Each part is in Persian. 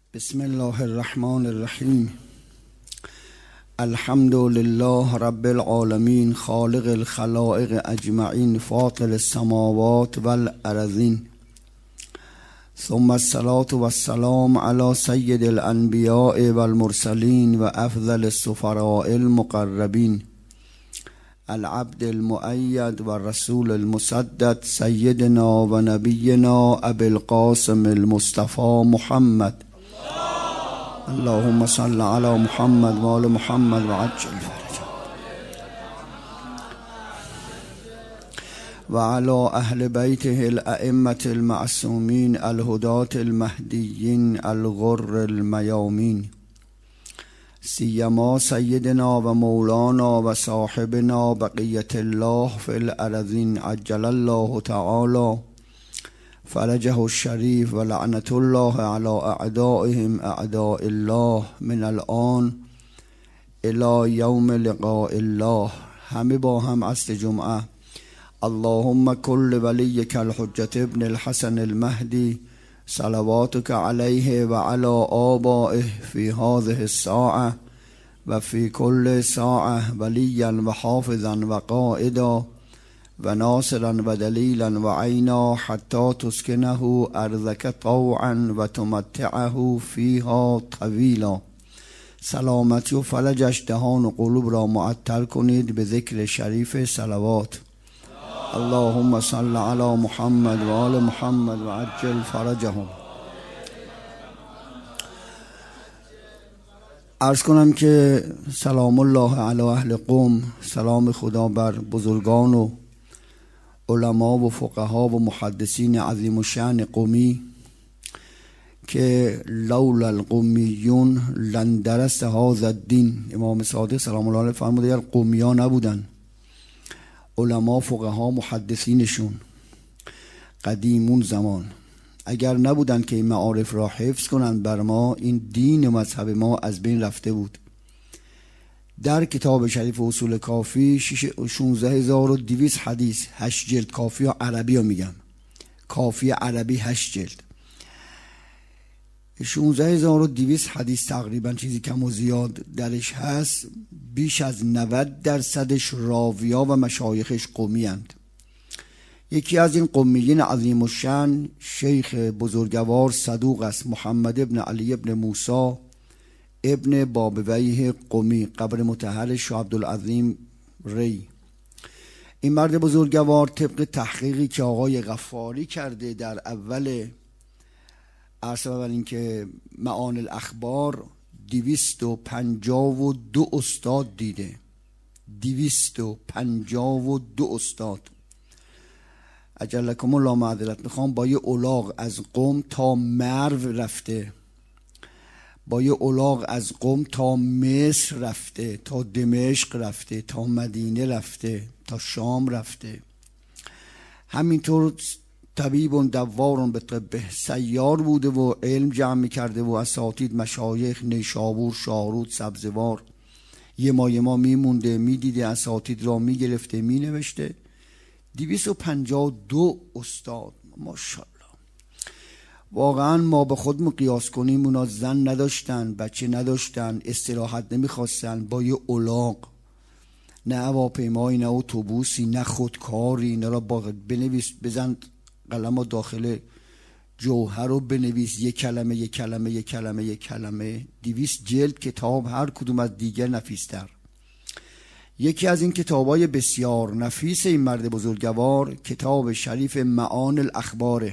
بسم الله الرحمن الرحیم. الحمد لله رب العالمین خالق الخلائق اجمعین فاطر السماوات والارضین، ثم الصلاة والسلام علی سید الانبیاء والمرسلین و افضل السفراء المقربین، العبد المؤید و رسول المسدد، سیدنا و نبینا ابی القاسم المصطفى محمد. اللهم صل على محمد و آل محمد و عجل فرجهم و على اهل بیته الائمة المعصومین الهداة المهدیین الغر المیامین، سیما سیدنا و مولانا و صاحبنا بقیت الله فی الارضین عجل الله تعالی فرجه الشریف و لعنت الله علی اعدائهم اعداء الله من الان الى یوم لقاء الله. همه با هم عصر جمعه. اللهم کل ولیک الحجة ابن الحسن المهدی صلواتك علیه و علی آبائه فی هذه الساعه و فی کل ساعه ولیا و حافظا و قائدا و ناصرا و دلیلا و عینا حتی تسکنه ارضک طوعا و تمتعه فیها طویلا. سلامتی و فلجش دهان و قلوب را معطر کنید به ذکر شریف صلوات. اللهم صل علی محمد و آل محمد و عجل فرجهم. عرض کنم که سلام الله علی اهل قم، سلام خدا بر بزرگان و علما و فقها و محدثین عظیم الشأن قمی که لولا القمیون لن درس هذا الدین. امام صادق سلام الله علیه فرموده اگر قمیا نبودن، علما فقها محدثینشون قدیمون زمان اگر نبودن که این معارف را حفظ کنن بر ما، این دین و مذهب ما از بین رفته بود. در کتاب شریف اصول کافی 16200 حدیث، 8 جلد. کافی ها عربی ها میگم، کافی عربی 8 جلد، 16200 حدیث تقریبا، چیزی کم و زیاد درش هست. بیش از 90% راویا و مشایخش قمی هستند. یکی از این قمیین عظیم الشأن شیخ بزرگوار صدوق است، محمد ابن علی ابن موسی ابن بابویه قمی، قبر مطهر شاه عبدالعظیم ری. این مرد بزرگوار طبق تحقیقی که آقای غفاری کرده در اول اینکه معانی الاخبار 252 استاد دیده، 252 استاد. اجلکم الله معذرت میخوام، با یه الاغ از قم تا مرو رفته، با یه الاغ از قم تا مصر رفته، تا دمشق رفته، تا مدینه رفته، تا شام رفته. همینطور طبیب دوار به طب سیار بوده و علم جمع میکرده و اساتید مشایخ نیشابور، شاهرود، سبزوار یه ما میمونده، میدیده اساتید را میگرفته، مینوشته. 252 استاد، ماشاءالله. واقعا ما به خودمون قیاس کنیم، اونا زن نداشتن، بچه نداشتن، استراحت نمیخواستن، با یه الاغ، نه هواپیمایی، نه اتوبوسی، نه خودکاری، اینا را با بنویس، بزن قلم داخل جوهر رو بنویس، یک کلمه یک کلمه یک کلمه یک کلمه. 200 جلد کتاب، هر کدوم از دیگر نفیستر. یکی از این کتابای بسیار نفیس این مرد بزرگوار کتاب شریف معانی الاخباره.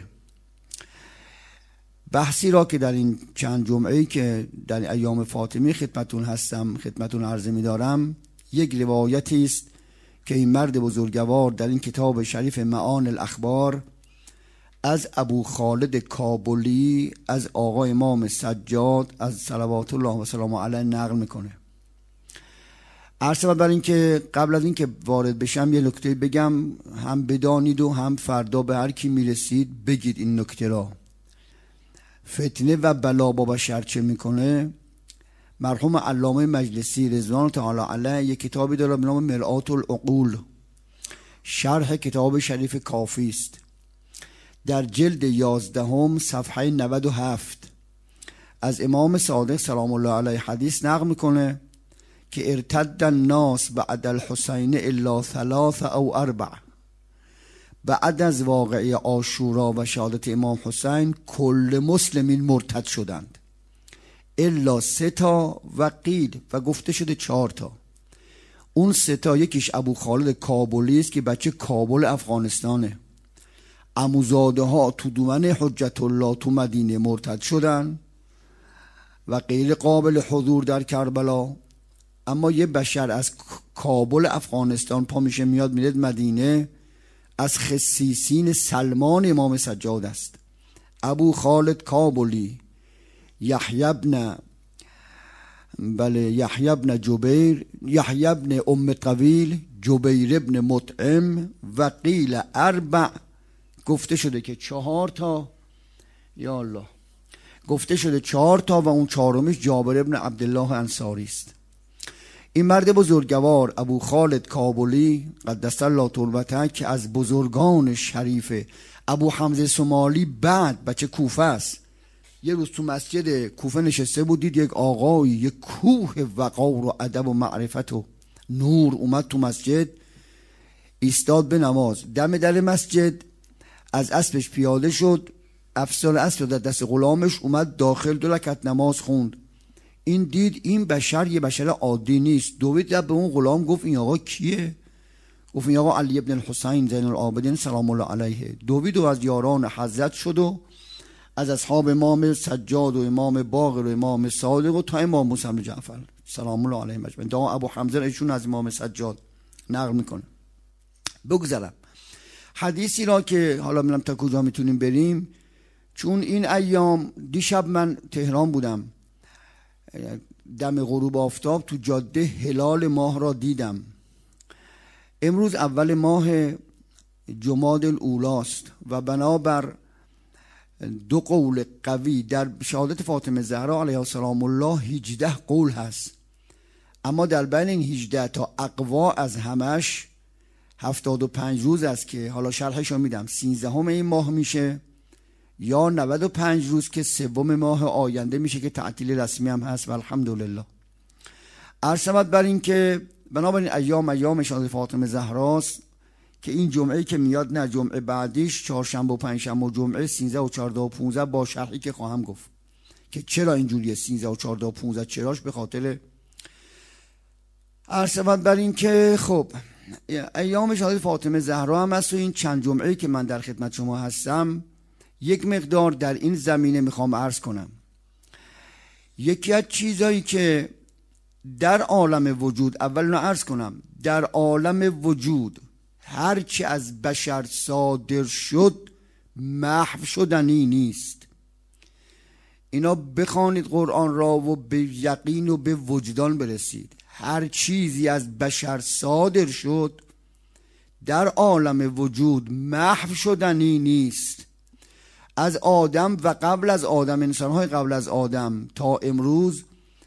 بحثی را که در این چند جمعه‌ای که در ایام فاطمی خدمتون هستم، خدمتون عرض می‌دارم، یک روایتی است که این مرد بزرگوار در این کتاب شریف معانی الاخبار از ابو خالد کابلی، از آقا امام سجاد، از صلوات الله و سلام علیه نقل میکنه. عرض بر این که قبل از این که وارد بشم یه نکته بگم، هم بدانید و هم فردا به هر کی میرسید بگید این نکته را. فتنه و بلا با بشر چه میکنه؟ مرحوم علامه مجلسی رضوان تعالی علیه یک کتابی داره به نام مرآت العقول، شرح کتاب شریف کافی است. در جلد 11 صفحه 97 از امام صادق سلام الله علیه حدیث نقل میکنه که ارتد الناس بعد الحسین الا 3 او 4. بعد از واقعه عاشورا و شهادت امام حسین کل مسلمین مرتد شدند الا 3 و قیل و گفته شده 4. اون 3 یکیش ابو خالد کابلی است که بچه کابل افغانستانه. عموزاده ها تو دومن حجت الله تو مدینه مرتد شدن و غیر قابل حضور در کربلا. اما یه بشر از کابل افغانستان پا میشه میاد میره مدینه، از خصیصین سلمان امام سجاد است. ابو خالد کابلی، یحیی ابن جبیر، یحیی ابن ام طویل، جبیر ابن مطعم و قیل 4. گفته شده که 4 یا الله، گفته شده 4 و اون 4میش جابر ابن عبدالله انصاری است. این مرد بزرگوار ابو خالد کابلی قدس الله تربته که از بزرگان شریف ابو حمزه سمالی بعد بچه کوفه است. یه روز تو مسجد کوفه نشسته بود، دید یک آقایی یک کوه وقار و ادب و معرفت و نور اومد تو مسجد، ایستاد به نماز. دم در مسجد از اسبش پیاده شد، افسار اسب در دست غلامش، اومد داخل 2 رکعت نماز خوند. این دید این بشر یه بشر عادی نیست، دوید به اون غلام گفت این آقا کیه؟ گفت این آقا علی ابن الحسین زین العابدین سلام الله علیه. دوید و از یاران حضرت شد و از اصحاب امام سجاد و امام باقر و امام صادق و تا امام موسی بن جعفر سلام الله علیه مجمعین. دا ابو حمزه ایشون از امام سجاد نقل میکنه. بگذرم حدیثی را که حالا میرم تا کجا میتونیم بریم، چون این ایام دیشب من تهران بودم، دم غروب آفتاب تو جاده هلال ماه را دیدم. امروز اول ماه جمادی الاولی است و بنابر 2 قول قوی در شهادت فاطمه زهرا علیها السلام الله 18 قول هست، اما در بین این 18 تا اقوا از همش 75 روز است که حالا شرحش رو میدم. 13 این ماه میشه یا 95 روز که 3 ماه آینده میشه که تعطیل رسمی هم هست و الحمدلله. عرض بر این که بنابراین ایام شهادت فاطمه زهراست که این جمعه که میاد نه جمعه بعدیش، چهارشنبه و پنجشنبه و جمعه 13 و 14 و 15 با شرحی که خواهم گفت که چرا اینجوریه 13 و 14 و 15 چراش، به خاطر عرض بر این که خب ایام شهادت فاطمه زهرا هم هست و این چند جمعه که من در خدمت شما هستم یک مقدار در این زمینه میخوام عرض کنم. یکی از چیزایی که در عالم وجود، اول عرض کنم در عالم وجود هرچی از بشر صادر شد محو شدنی نیست. اینا بخوانید قرآن را و به یقین و به وجدان برسید. هر چیزی از بشر صادر شد در عالم وجود محو شدنی نیست. از آدم و قبل از آدم، انسان‌های قبل از آدم تا امروز،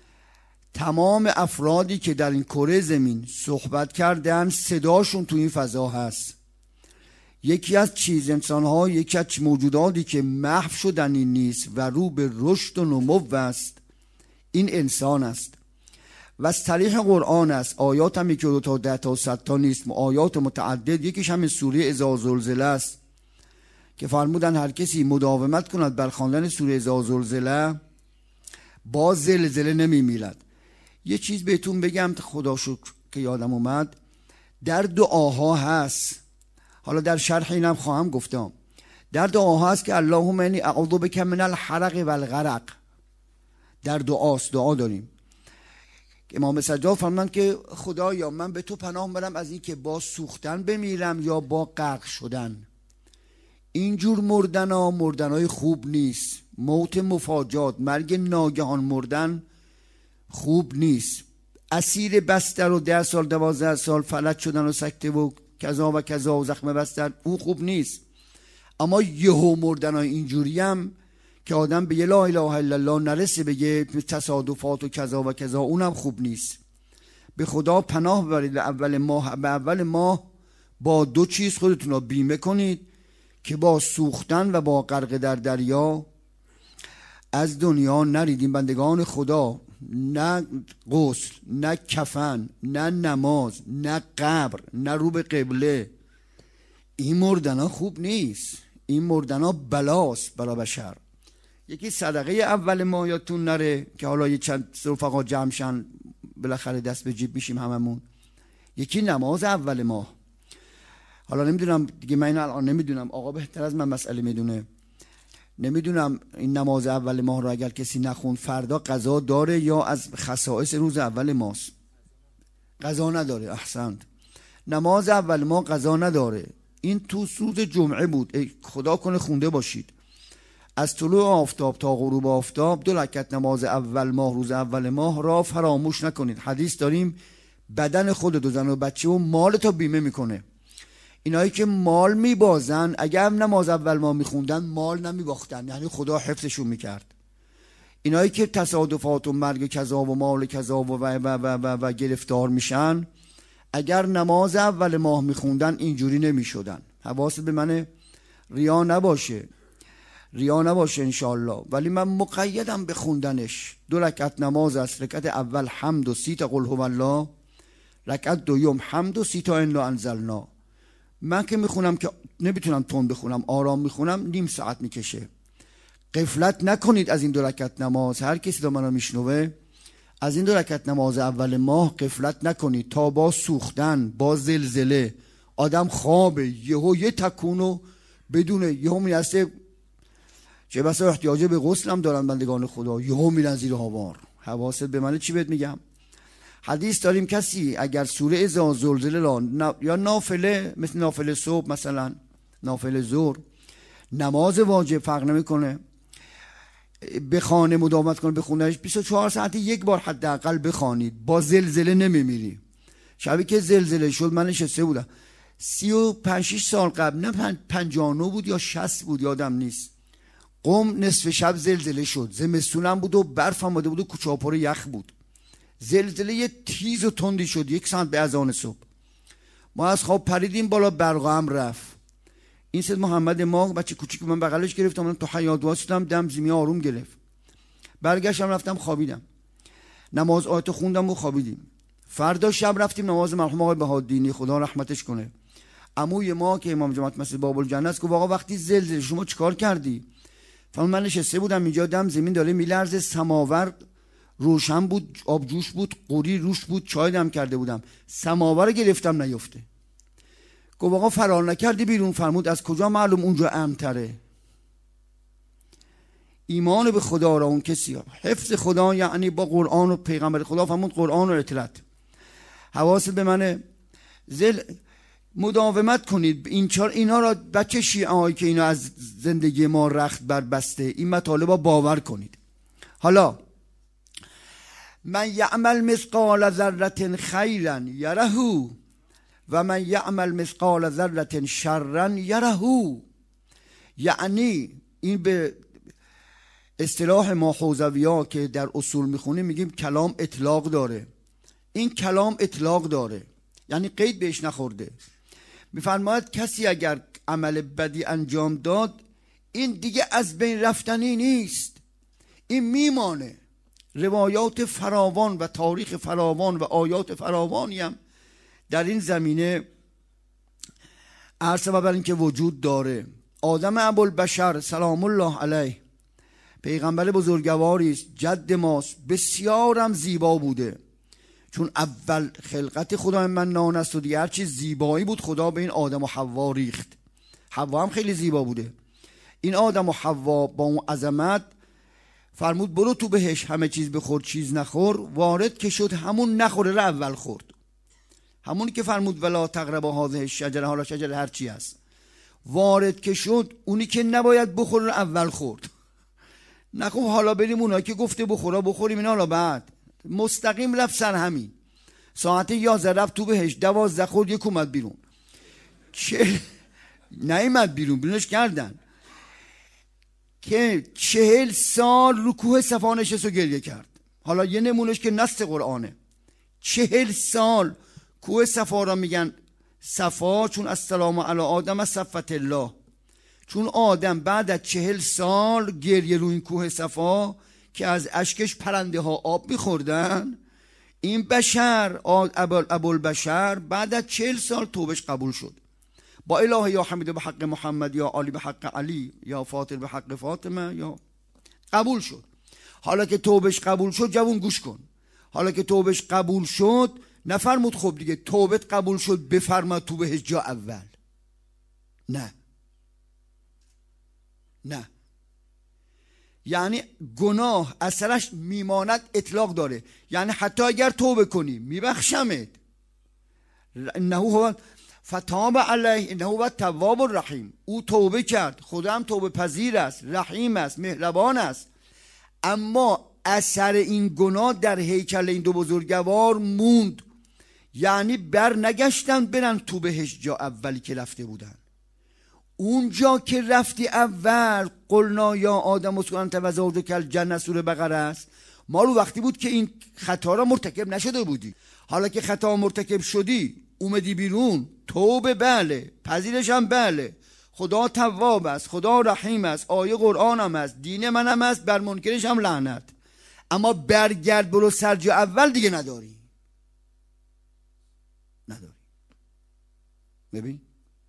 تمام افرادی که در این کره زمین صحبت کردن صداشون تو این فضا هست. یکی از انسان‌ها، یکی از موجوداتی که محو شدنی نیست و رو به رشد و نمو است، این انسان است و از طریق قرآن است. آیات هم 1 2 تا 10 تا 100 تا نیست، آیات متعدد. یکیش همین سوره اذا زلزله است که فرمودن هر کسی مداومت کند بر خواندن سوره اذا زلزله با زلزله نمیمیرد. یه چیز بهتون بگم خدا شکر که یادم اومد، در دعاها هست، حالا در شرح اینم خواهم گفتم، در دعاها هست که اللهم انی اعوذ بک من الحرق والغرق. در دعاست، دعا داریم. امام سجاد فرمودند که خدایا من به تو پناه میبرم از این که با سوختن بمیرم یا با غرق شدن. اینجور مردنای خوب نیست. موت مفاجات، مرگ ناگهان مردن خوب نیست. اسیر بستر و 10 سال 12 سال فلج شدن و سکته و کذا و کذا و زخم بستر، او خوب نیست. اما یهو مردنای اینجوری هم که آدم به لا اله الا الله نرسه، بگه تصادفات و کذا و کذا، اونم خوب نیست. به خدا پناه ببرید. به اول ماه با 2 چیز خودتون رو بیمه کنید که با سوختن و با غرق در دریا از دنیا نریدیم بندگان خدا، نه غسل، نه کفن، نه نماز، نه قبر، نه رو به قبله. این مردنا خوب نیست، این مردنا بلاست برای بشر. یکی صدقه اول ماه یادتون نره که حالا یه چند رفقا جمع شن بالاخره دست به جیب میشیم هممون. یکی نماز اول ماه. حالا نمیدونم دیگه، من الان نمیدونم، آقا بهتر از من مسئله میدونه. نمیدونم این نماز اول ماه رو اگر کسی نخوند فردا قضا داره یا از خصائص روز اول ماست؟ قضا نداره. احسنت. نماز اول ماه قضا نداره. این تو روز جمعه بود، خدا کنه خونده باشید. از طلوع آفتاب تا غروب آفتاب 2 رکعت نماز اول ماه روز اول ماه را فراموش نکنید. حدیث داریم بدن خود دو زن و بچه و مال تا بیمه میکنه. اینایی که مال میبازن اگر هم نماز اول ماه میخوندن مال نمیباختن، یعنی خدا حفظشون میکرد. اینایی که تصادفات و مرگ کذا و مال کذا و گرفتار میشن اگر نماز اول ماه میخوندن اینجوری نمیشدن. حواست به منه، ریا نباشه، ریا نباشه انشالله. ولی من مقیدم به خوندنش. 2 رکعت نماز است. رکعت اول حمد و 30 تا قل هو الله، رکعت دوم حمد و 30 تا انا انزلنا. من که میخونم که نمیتونم تند بخونم، آرام میخونم، نیم ساعت میکشه. غفلت نکنید از این 2 رکعت نماز. هر کسی رو منو میشنوه از این 2 رکعت نماز اول ماه غفلت نکنید. تا با سوختن، با زلزله آدم خوابه، یه تکونو بدونه، یهو میرسه چه بسا احتیاج به غسل هم دارن بندگان خدا، یهو میرن زیر هاوار. حواست به منه. چی بهت میگم؟ حدیث داریم کسی اگر سوره اذا زلزله را یا نافله، مثل نافله صبح مثلا، نافله ظهر، نماز واجب فرق نمیکنه، بخونه مداومت کنه بخونهش 24 ساعت یک بار حداقل بخوانید، با زلزله نمیمیری. شبی که زلزله شد من نشسته بودم 35 سال قبل، نه 59 بود یا 60 بود یادم نیست، قم نصف شب زلزله شد. زمستونم بود و برف آمده بود و کوچه ها پر یخ بود. زلزله یه تیز و تندی شد 1 ساعت به اذان صبح. ما از خواب پریدیم بالا، برقا هم رفت. این سید محمد ما بچه کوچیک من بغلش گرفتم، من تو حیاط واسطم، دم زمین آروم گرفت. برگشتم رفتم خوابیدم، نماز آیت خوندم و خوابیدیم. فردا شب رفتیم نماز مرحوم آقای بهادینی خدا رحمتش کنه، عموی ما که امام جماعت مسجد باب الجنه است، گفت آقا وقتی زلزله شما چیکار کردی؟ من نشسته بودم اینجا، دم زمین داره میلرزه، سماور روشن بود، آب جوش بود، قوری روش بود، چای دم کرده بودم، سماور گرفتم نیفته. گفت آقا فرار نکردی بیرون؟ فرمود از کجا معلوم اونجا امن‌تره. ایمان به خدا را اون کسی، حفظ خدا یعنی با قرآن و پیغمبر خدا، فرمود قرآن و اطلاعات. حواست به منه. مداومت کنید. اینا را بچه شیعه هایی که اینا از زندگی ما رخت بربسته، این مطالب باور کنید. حالا من یعمل مثقال ذره خیرا یره و من یعمل مثقال ذره شرا یره. یعنی این به اصطلاح ما حوزوی‌ها که در اصول میخونیم میگیم کلام اطلاق داره. این کلام اطلاق داره یعنی قید بهش نخورده. میفرماید کسی اگر عمل بدی انجام داد این دیگه از بین رفتنی نیست، این میمانه. روایات فراوان و تاریخ فراوان و آیات فراوانی هم در این زمینه عرض و بر این که وجود داره. آدم ابوالبشر سلام الله علیه پیغمبر بزرگواری است، جد ماست، بسیارم زیبا بوده، چون اول خلقت خدا منان است و دیگه هر چیز زیبایی بود خدا به این آدم و حوا ریخت. حوا هم خیلی زیبا بوده. این آدم و حوا با اون عظمت فرمود برو تو بهش، همه چیز بخور چیز نخور. وارد که شد همون نخوره رو اول خورد، همونی که فرمود ولا تقربوا هذه الشجره، حالا شجره هر چی است، وارد که شد اونی که نباید بخوره رو اول خورد. نخو حالا بریم اونایی که گفته بخورا بخوریم اینا، حالا بعد مستقیم رفت سر همین. ساعت 11 رفت تو بهش، 12 خورد، یک اومد بیرون. چه نیامد بیرون، بیرونش کردن که 40 سال رو کوه صفا نشست و گریه کرد. حالا یه نمونش که نص قرآنه. 40 سال کوه صفا را میگن صفا چون السلام علی آدم از صفت الله، چون آدم بعد از 40 سال گریه روی این کوه صفا که از اشکش پرنده ها آب میخوردن، این بشر ابوالبشر بعد از 40 سال توبش قبول شد. با اله یا حمید به حق محمد یا علی به حق علی یا فاطر به حق فاطمه یا قبول شد. حالا که توبش قبول شد، جوون گوش کن، حالا که توبش قبول شد نفرمود خب دیگه توبت قبول شد بفرما تو بهش جا اول. نه، یعنی گناه اثرش میماند، اطلاق داره. یعنی حتی اگر توبه کنی میبخشمت. انه هو فتاب علیه انه هو التواب الرحیم. او توبه کرد، خدا هم توبه پذیر است، رحیم است، مهربان است. اما اثر این گناه در هیکل این دو بزرگوار موند. یعنی بر نگشتن برن تو بهش جا اولی که رفته بودن. اونجا که رفتی اول قلنا یا آدم اسکن انت و زوجک الجنه سوره بقره است، ما رو وقتی بود که این خطا را مرتکب نشده بودی. حالا که خطا مرتکب شدی اومدی بیرون، توبه بله، پذیرش هم بله، خدا تواب است، خدا رحیم است، آیه قرآن هم است، دین من هم است، بر منکرش هم لعنت. اما برگرد برو سر جا اول دیگه نداری. ببین،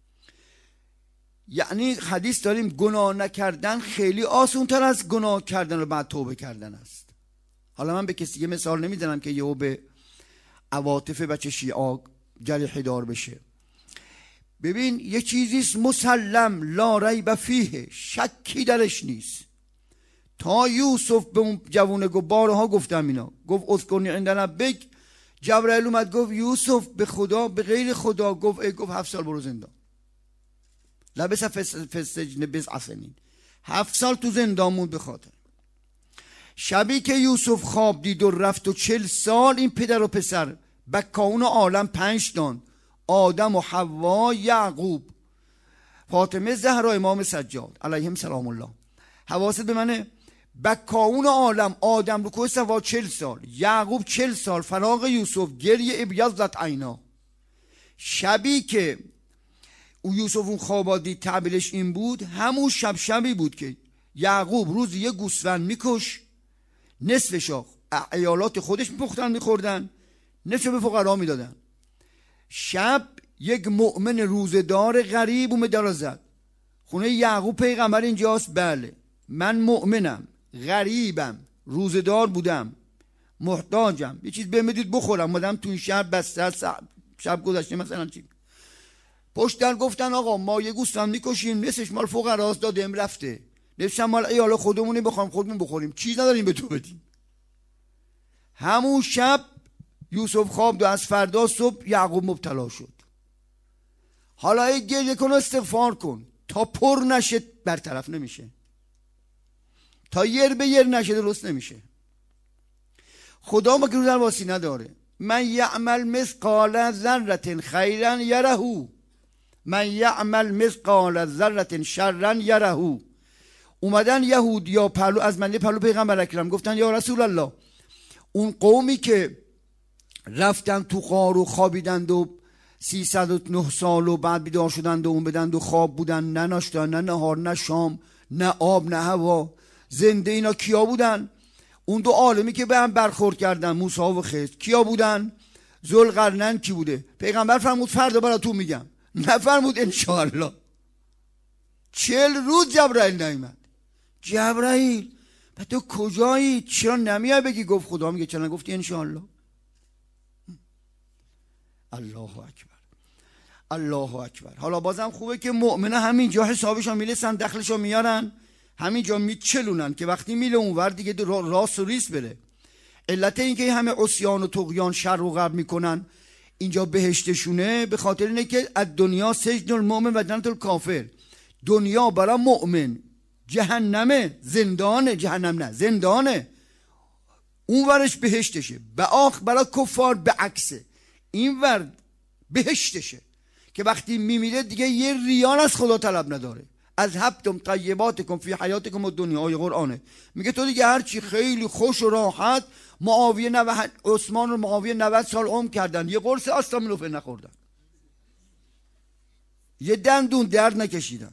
یعنی حدیث داریم گناه نکردن خیلی آسان تر از گناه کردن و بعد توبه کردن است. حالا من به کسی یه مثال نمیدونم که یهو به عواطف بچه شیعه جریحه دار بشه. ببین یه چیزیست مسلم لا ریب فیه، شکی درش نیست. تا یوسف به اون جوونه گفت، بارها گفتم اینا، گفت اذکرنی عند ربک، جبرائیل اومد گفت یوسف به خدا به غیر خدا گفت 7 سال برو زندان. لبس فسجن بضع سنین، 7 سال تو زندان موند. به خاطر شبی که یوسف خواب دید و رفت و 40 سال این پدر و پسر بکاون عالم 5 تان، آدم و حوا، یعقوب، فاطمه زهرا، امام سجاد علیهم سلام الله، حواست به منه، بکاون عالم، آدم رو کوه صفا 40 سال، یعقوب 40 سال، فراق یوسف، گریه ابیضت عینا. شبی که او یوسف اون خواب دید تعبیرش این بود، همون شبی بود که یعقوب روز یه گوسفند میکش، نصفش عیالات خودش میپختن میخوردن، نصف به فقرا میدادن. شب یک مؤمن روزدار غریب اومد در زد خونه یعقوب، پیغمبر اینجاست؟ بله، من مؤمنم، غریبم، روزدار بودم، محتاجم، یه چیز بمیدید بخورم، مادم تو این شهر بسته، شب گذشته مثلا چی پشت در گفتن آقا ما یه گوسفند میکشیم، نصفش مال فقراست دادیم رفته، نصفش مال عیال خودمونه بخوام خودمون بخوریم، چیز نداریم به تو بدیم. همون شب یوسف خواب و از فردا صبح یعقوب مبتلا شد. حالا ای گریه کن و استغفار کن تا پر نشه، برطرف نمیشه، تا یر به یر نشه درست نمیشه. خدا ما که رو در واسی نداره. من یعمل مثقال ذره خیرا یره، من یعمل مثقال ذره شرا یره. اومدن یهودیا پهلو از منده پهلو پیغمبر اکرم گفتن یا رسول الله، اون قومی که رفتن تو غار و خوابیدند و 309 سال و بعد بیدار شدند و اون بدند و خواب بودن، نه ناشتن، نه نهار، نه شام، نه آب، نه هوا، زنده، اینا کیا بودن؟ اون دو عالمی که به هم برخورد کردن، موسی و خضر، کیا بودن؟ ذوالقرنین کی بوده؟ پیغمبر فرمود فردا براتون میگم، نفرمود انشاءالله. 40 روز جبرائیل نیامد. جبرائیل و تو کجایی؟ چرا نمیای بگی؟ گفت خدا میگه چرا نگفتی انشاءالله؟ الله اکبر، الله اکبر. حالا بازم خوبه که مؤمنه همینجا حسابشو میرسن، دخلشو میارن، همینجا میچلونن که وقتی میله اونور دیگه راست و ریس بره. علت این که همه عصیان و طغیان شر و غرب میکنن اینجا بهشتشونه به خاطر اینه که از دنیا سجن المؤمن و جنت الکافر. دنیا برای مؤمن جهنمه، زندانه، جهنم نه زندانه، اون ورش بهشتشه. برای کفار به عکسه، این ور بهشتشه که وقتی میمیره دیگه یه ریال از خدا طلب نداره. از هبتم طیباتکم فی حیاتکم الدنیا، آیه قرآنه، میگه تو دیگه هرچی خیلی خوش و راحت. عثمان و معاویه 90 سال عمر کردن، یه قرص آستامینوفن نخوردن، یه دندون درد نکشیدن،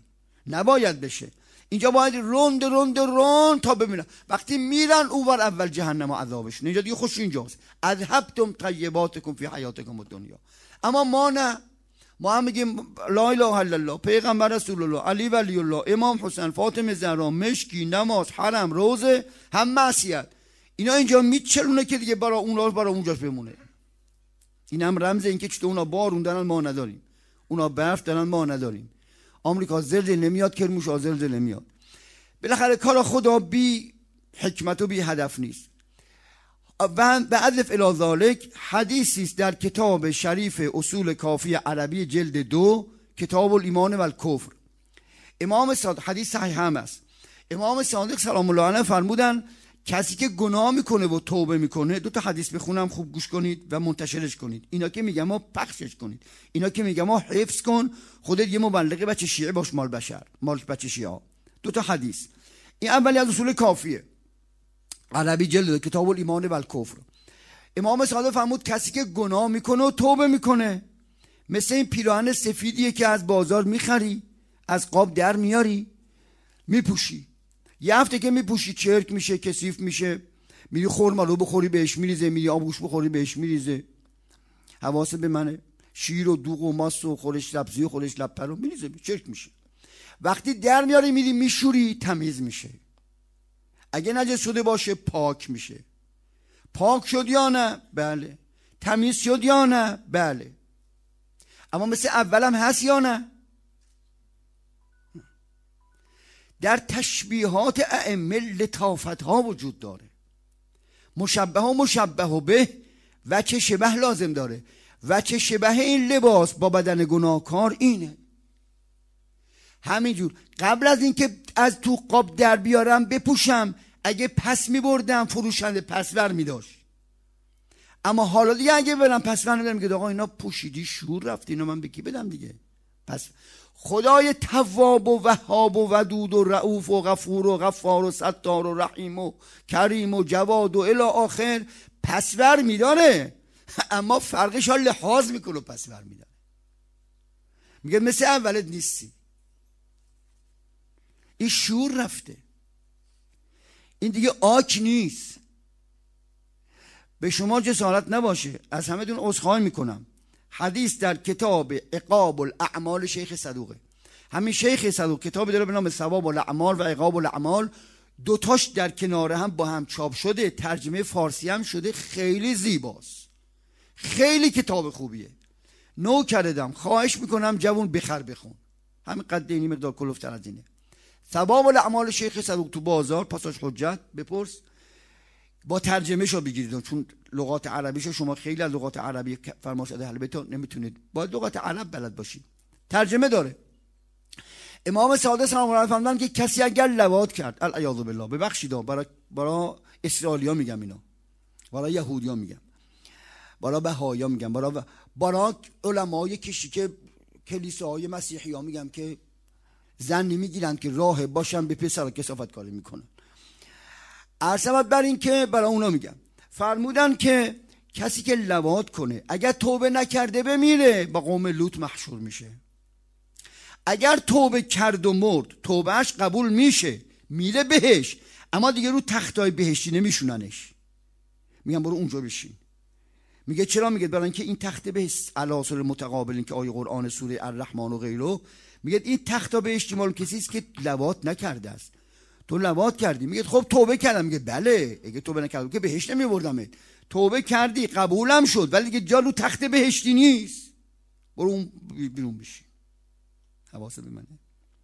نباید بشه. اینجا باید روند تا ببینن. وقتی میرن اونور اول جهنم و عذابش، اینجا دیگه خوش اینجاست. اذهبتم طیباتکم فی حیاتکم الدنیا. اما ما نه، ما هم میگیم لا اله الا الله، پیغمبر رسول الله، علی ولی الله، امام حسین، فاطمه زهرا، مشکی، نماز، حرم، روزه، هم معصیت. اینا اینجا میچلونه که دیگه برای اونجاش بمونه. این هم رمز این که چطور اونا بارون دارن ما نداریم، اونا برف دارن ما نداریم. آمریکا زلزله نمیاد، کرمانشاه زلزله نمیاد. بالاخره کار خدا بی حکمت و بی هدف نیست. و بعضف الی ذالک حدیثی است در کتاب شریف اصول کافی عربی جلد 2 کتاب الایمان و الکفر. امام صادق، حدیث صحیح هم است، امام صادق سلام الله علیه فرمودن کسی که گناه میکنه و توبه میکنه، 2 تا حدیث بخونم خوب گوش کنید و منتشرش کنید. اینا که میگم ما پخشش کنید، اینا که میگم ما حفظ کن، خودت یه مبلغ بچه شیعه باش، مال بچه شیعه. 2 تا حدیث. این اولی از اصول کافیه عربی جلد کتاب الایمان و الکفر. امام صادق فرمود کسی که گناه میکنه و توبه میکنه مثل این پیراهن سفیدیه که از بازار میخری، از قاب در میاری، میپوشی، یه هفته که میپوشی چرک میشه، کثیف میشه، میری خرمالو بخوری بهش میریزه، میری آبگوش بخوری بهش میریزه، حواست به منه، شیر و دوغ و ماست و خورش لبزی و خورش لب پرو میریزه، چرک میشه. وقتی در میاری میری میشوری، تمیز میشه. اگه نجس شده باشه پاک میشه. پاک شد یا نه؟ بله. تمیز شد یا نه؟ بله. اما مثل اولم هست یا نه؟ در تشبیهات ائمه لطافت ها وجود داره. مشبه و مشبه به وجه شبه لازم داره. وجه شبه این لباس با بدن گناهکار اینه. همینجور قبل از اینکه از تو قاب در بیارم بپوشم، اگه پس میبردم فروشنده پسور میداشت. اما حالا دیگه اگه برم پسور ندارم، میگه آقا اینا پوشیدی شور رفتی، اینا من بکی بدم دیگه. پس خدای تواب و وهاب و ودود و رؤوف و غفور و غفار و ستار و رحیم و کریم و جواد و الی آخر پسور میداره، اما فرقش ها لحاظ میکنه و پسور میداره. میگه مثل اولت نیستی، این شور رفته، این دیگه آک نیست. به شما جسارت نباشه، از همه دون عذرخواهی میکنم. حدیث در کتاب عقاب الاعمال شیخ صدوقه. همین شیخ صدوق کتابی داره به نام ثواب الاعمال و عقاب الاعمال، 2 تاش در کنار هم با هم چاپ شده، ترجمه فارسی هم شده، خیلی زیباست، خیلی کتاب خوبیه. نو کردم، خواهش میکنم جوون بخون، همین قد اینی مقدار کلوفتر از اینه. ثواب الاعمال شیخ صدوق تو بازار پاساژ حجت بپرس، با ترجمه شو بگیرید، چون لغات عربیشو شما خیلی از لغات عربی فرماشده اهل بیت نمیتونید، باید لغات عرب بلد باشید. ترجمه داره. امام صادق سلام الله علیه فرمودن که کسی اگر لواط کرد، العیاذ بالله، ببخشید برای اسرائیلیا میگم، اینا برای یهودیا میگم، برای بهایا میگم، برای علمای که کلیساهای مسیحیا میگم که زن نمیگیرن که راه باشن به پسر کثافت کاری میکنن. عرض بر این که برای اونا میگم، فرمودن که کسی که لواط کنه اگر توبه نکرده بمیره، با قوم لوط محشور میشه. اگر توبه کرد و مرد، توبهش قبول میشه، میره بهش، اما دیگه رو تختای بهشتی نمیشوننش، میگم برو اونجا بشین. میگه چرا؟ میگه برای اینکه این تخت بهشت عناصر متقابلین که آیه قرآن سوره الرحمن و غیره میگه این تخت بهشتی مال کسی است که لواط نکرده است. تو لواط کردی، میگه خب توبه کردم، میگه بله، اگه توبه نکردم که بهشت نمیبردمت. توبه کردی قبولم شد، ولی دیگه جا رو تخت بهشتی نیست، برو اون بیرون بشی. حواست به منه.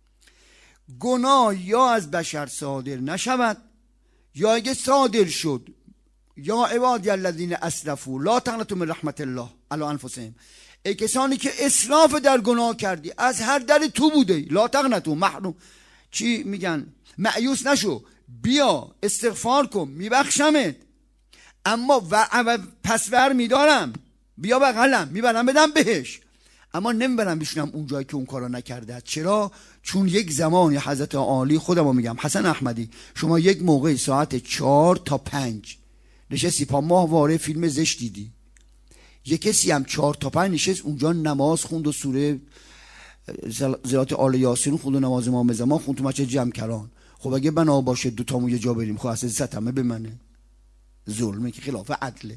گناه یا از بشر صادر نشود، یا اگه صادر شد، یا عبادی الذین اسرفوا لا تقنطوا من رحمت الله علی انفسهم، ای کسانی که اسراف در گناه کردی، از هر در تو بوده، لا تقنطوا، محروم چی میگن، مایوس نشو، بیا استغفار کن میبخشمت، اما پسور میدارم، بیا بغلم میبرم بدم بهش، اما نمیبرم بشونم اون جایی که اون کارا نکرده. چرا؟ چون یک زمانی حضرت عالی، خودمو میگم، حسن احمدی، شما یک موقع ساعت 4 تا 5 نشستی پا ماهواره فیلم زشت دیدی، یک کسی هم 4 تا 5 نشست اونجا نماز خوند و سوره زیارت آل یاسین خود نماز امام زمان خون تو مسجد جمکران. خب اگه بنا باشه دو تامون یه جا بریم، خب اصلا ستمه به منه، ظلمه که خلاف عدله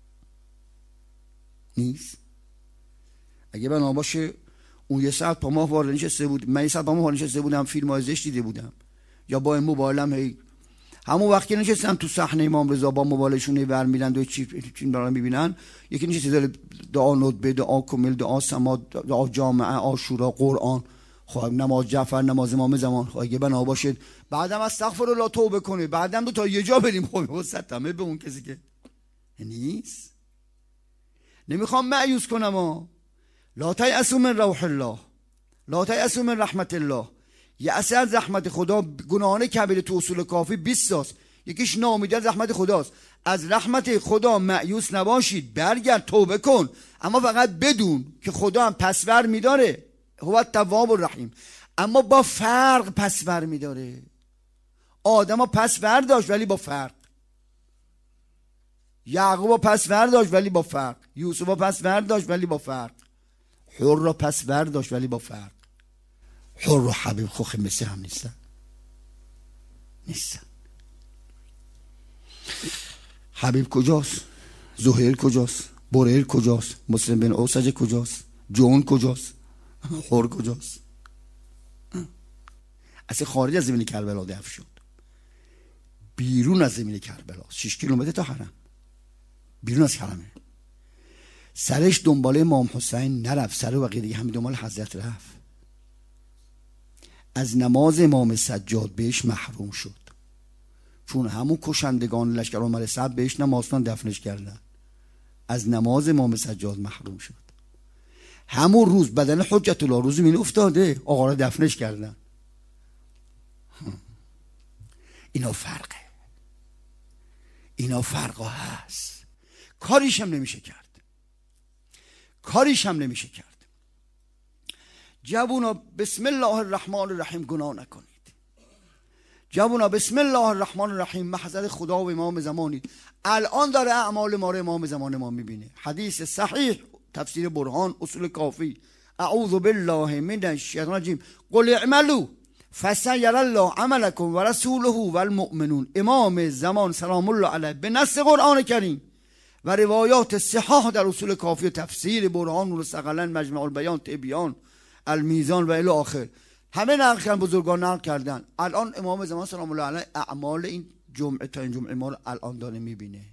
نیست. اگه بنا باشه اون یه ساعت با ما وارد نشسته بود، من یه ساعت با ما وارد نشسته بودم، فیلم‌های زشت دیده بودم یا با این موبایلم هی همون وقت که نشستم تو صحنه امام رضا با موبایلشون ور میرن و چی دارن میبینن، یکی نشسته داره دعا ندبه، دعا کمیل، دعا سما، دعا جامعه، عاشورا، قرآن، خب نماز جعفر، نماز امام زمان. خب اگه بنا باشه بعدم استغفرالله توبه کنه، بعدم دو تا یه جا بریم، خب وسطمه به اون کسی که نیست. نمیخوام مایوس کنم لا تیأسوا من روح الله، لا تیأسوا من رحمت الله. یه اصل از رحمت خدا، گناهان کبیره تو اصول کافی 20 تاست، یکیش ناامیدی از رحمت خداست. از رحمت خدا مایوس نباشید، برگرد توبه کن، اما فقط بدون که خدا هم پسور میداره، هو التواب الرحیم، اما با فرق پسور میداره. آدم ها پسور داشت ولی با فرق، یعقوب پسور داشت ولی با فرق، یوسف پسور داشت ولی با فرق، حر پسور داشت ولی با فرق. حر و حبیب خوخ مثل هم نیستن. حبیب کجاست؟ زهیر کجاست؟ بریر کجاست؟ مسلم بن اوسج کجاست؟ جون کجاست؟ حر کجاست؟ اصلا خارج از زمین کربلا دفن شد، بیرون از زمین کربلا 6 کیلومتر تا حرم، بیرون از حرمه. سرش دنباله امام حسین نرفت، سر و غیره همین دنبال حضرت رفت. از نماز امام سجاد بهش محروم شد، چون همون کشندگان لشکر عمر سعد بهش نمازتان دفنش کردن. از نماز امام سجاد محروم شد. همون روز بدن حجت الله روز مین افتاده، آقا را دفنش کردن. اینا فرقه، اینا فرقا هست، کاریش هم نمیشه کرد، کاریش هم نمیشه کرد. جوونا بسم الله الرحمن الرحیم گناه نکنید. جوونا بسم الله الرحمن الرحیم محضر خدا و امام زمانید. الان داره اعمال ما رو امام زمان ما میبینه. حدیث صحیح، تفسیر برهان، اصول کافی. اعوذ بالله من الشیطان الرجیم قل اعملوا فسيرى الله عملكم و رسوله و المؤمنون. امام زمان سلام الله علیه به نص قرآن کریم و روایات صحاح در اصول کافی و تفسیر برهان، نور ثقلین، مجمع البیان، تبیان، المیزان و الی آخر، همه نقل کردن، بزرگان نقل کردن. الان امام زمان سلام الله علیه اعمال این جمعه تا این جمعه ما رو الان داره میبینه.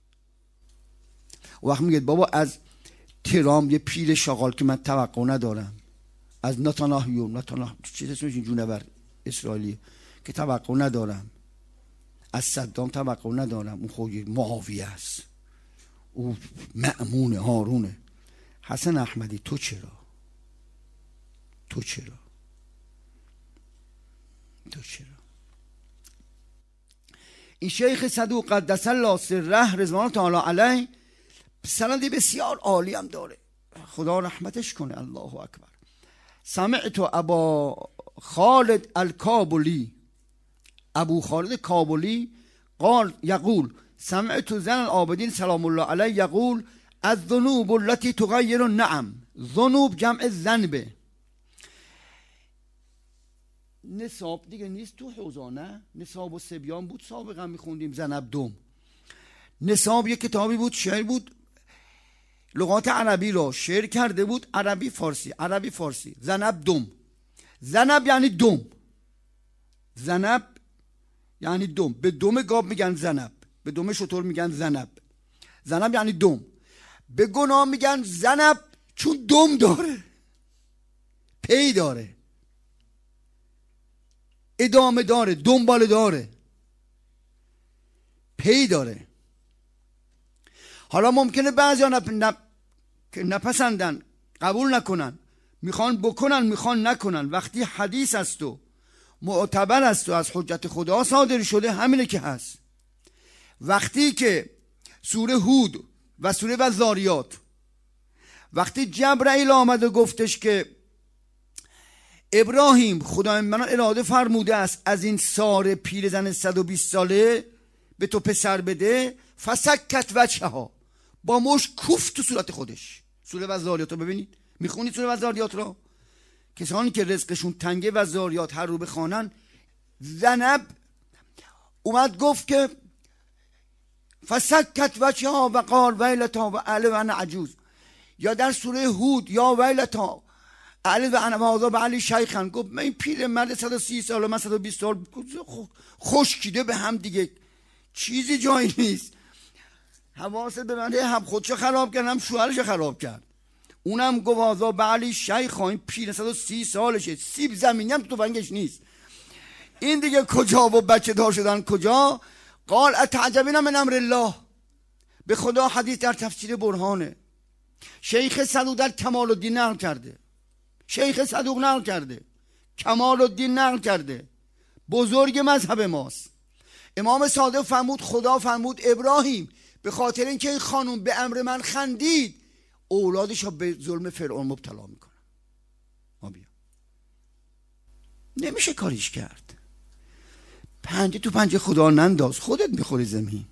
وقت میگه بابا از ترام یه پیر شغال که من توقع ندارم، از نتانیاهو چیز اسمش این جونور اسرائیلی که توقع ندارم، از صدام توقع ندارم، اون خوی معاویه است، او مأمون هارونه. حسن احمدی تو چرا؟ تو چرا؟ تو چرا؟ این شیخ صدوق قدس الله سره رضوان تعالی علیه سندی بسیار عالی هم داره، خدا رحمتش کنه، الله اکبر. سمعت ابا خالد الکابلی، ابو خالد کابلی قال یقول سمعت زن العابدین سلام الله علیه یقول الذنوب التي تغیر النعم. ذنوب جمع ذنبه. نصاب دیگه نیست تو حوزه، نه نصاب و سبیان بود سابقا میخوندیم، زنب دوم. نصاب یک کتابی بود، شعر بود، لغات عربی رو شعر کرده بود، عربی فارسی، عربی فارسی. زنب دوم، زنب یعنی دوم، زنب یعنی دوم. به دوم گاب میگن زنب، به دوم شتر میگن زنب. زنب یعنی دوم. به گناه میگن زنب چون دوم داره، پی داره، ادامه داره، دنبال داره، پی داره. حالا ممکنه بعضیا که نپسندن، قبول نکنن، میخوان بکنن، میخوان نکنن. وقتی حدیث است و معتبر است و از حجت خدا صادر شده، همینه که هست. وقتی که سوره هود و سوره و ذاریات، وقتی جبرائیل آمد و گفتش که ابراهیم خدای من اراده فرموده است از این ساره پیرزن 120 ساله به تو پسر بده، فسکت وجهها، با مش کوفت تو صورت خودش. سوره و ذاریات رو ببینید، میخونید سوره و ذاریات رو، کسانی که رزقشون تنگه و زاریات هر رو بخوانن، زنب اومد گفت که فسکت وجهها و قال ویلتا و اعلم انا عجوز، یا در سوره هود یا ویلتا اعلم و انا هذا بعلی شیخا، گفت من این پیرمرد 130 سال من 120 سال خشکیده به هم دیگه، چیزی جایی نیست. حواست به من، هم خودشو خراب کرد هم شوهرشو خراب کرد. اونم گفت هذا بعلی شیخ، این پیر 130 سالشه، سیب زمینی هم تو تفنگش نیست. این دیگه کجا و بچه دار شدن کجا؟ قال اتعجبین من امر الله، به خدا حدیث در تفسیر برهانه. شیخ صدوق در کمال الدین نقل کرده، شیخ صدوق نقل کرده، کمال الدین نقل کرده، بزرگ مذهب ماست. امام صادق فرمود خدا فرمود ابراهیم به خاطر اینکه این خانوم به امر من خندید اولادش ها به ظلم فرعون مبتلا میکنن. ما بیا نمیشه کاریش کرد. پنجه تو پنجه خدا ننداز، خودت میخوری زمین.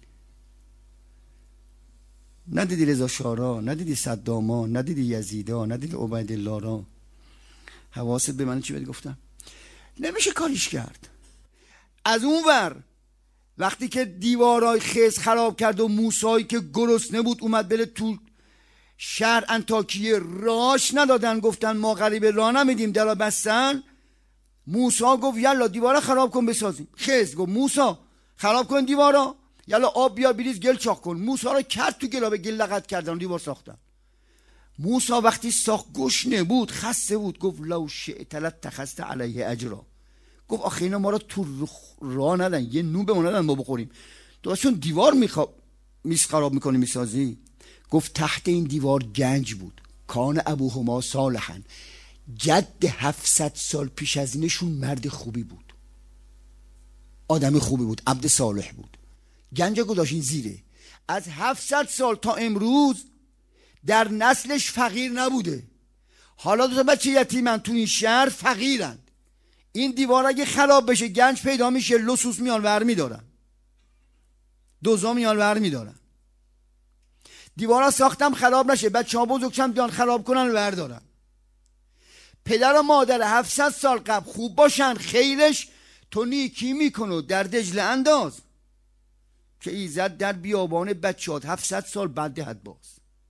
ندیدی رضا شاه، ندیدی صداما، ندیدی یزیدا، ندیدی عبیدالله را. حواست به من چی بهت گفتم؟ نمیشه کاریش کرد. از اون ور وقتی که دیوارای خز خراب کرد و موسی که گرسنه بود اومد بره تو شهر انطاکیه، راش ندادن، گفتن ما غریبه راه نمیدیم، درا بستن. موسی گفت یلا دیوارا خراب کن بسازیم. خز گفت موسی خراب کن دیوارا، یلا آب بیار بریز گل چاق کن. موسی رو کرد تو گل، به گل لغت کردن، دیوار ساختن. موسی وقتی ساخت گشنه بود، خسته بود، گفت لو شئت لاتخذت علیه اجرا. گفت آخه اینا ما رو تو راه ندن، یه نون به ما ندن ما بخوریم، تو چون دیوار خراب میکنی میسازی. گفت تحت این دیوار گنج بود، کان ابوهما صالحا، جد 700 سال پیش از اینشون مرد خوبی بود، آدم خوبی بود، عبد صالح بود، گنج گذاشت این زیره. از 700 سال تا امروز در نسلش فقیر نبوده. حالا دو تا بچه یتیمن تو این شهر فقیرن. این دیوار اگه خراب بشه گنج پیدا میشه، لصوص میان ور میدارن، دوزا میان ور میدارن. دیوارا ساختم خراب نشه، بچه ها بزرگشم بیان خراب کنن ور دارن. پدر و مادر 700 سال قبل خوب باشن، خیرش تو نیکی میکنو در دجله انداز که ایزد در بیابان بچهات 700 سال بعد دهد باز.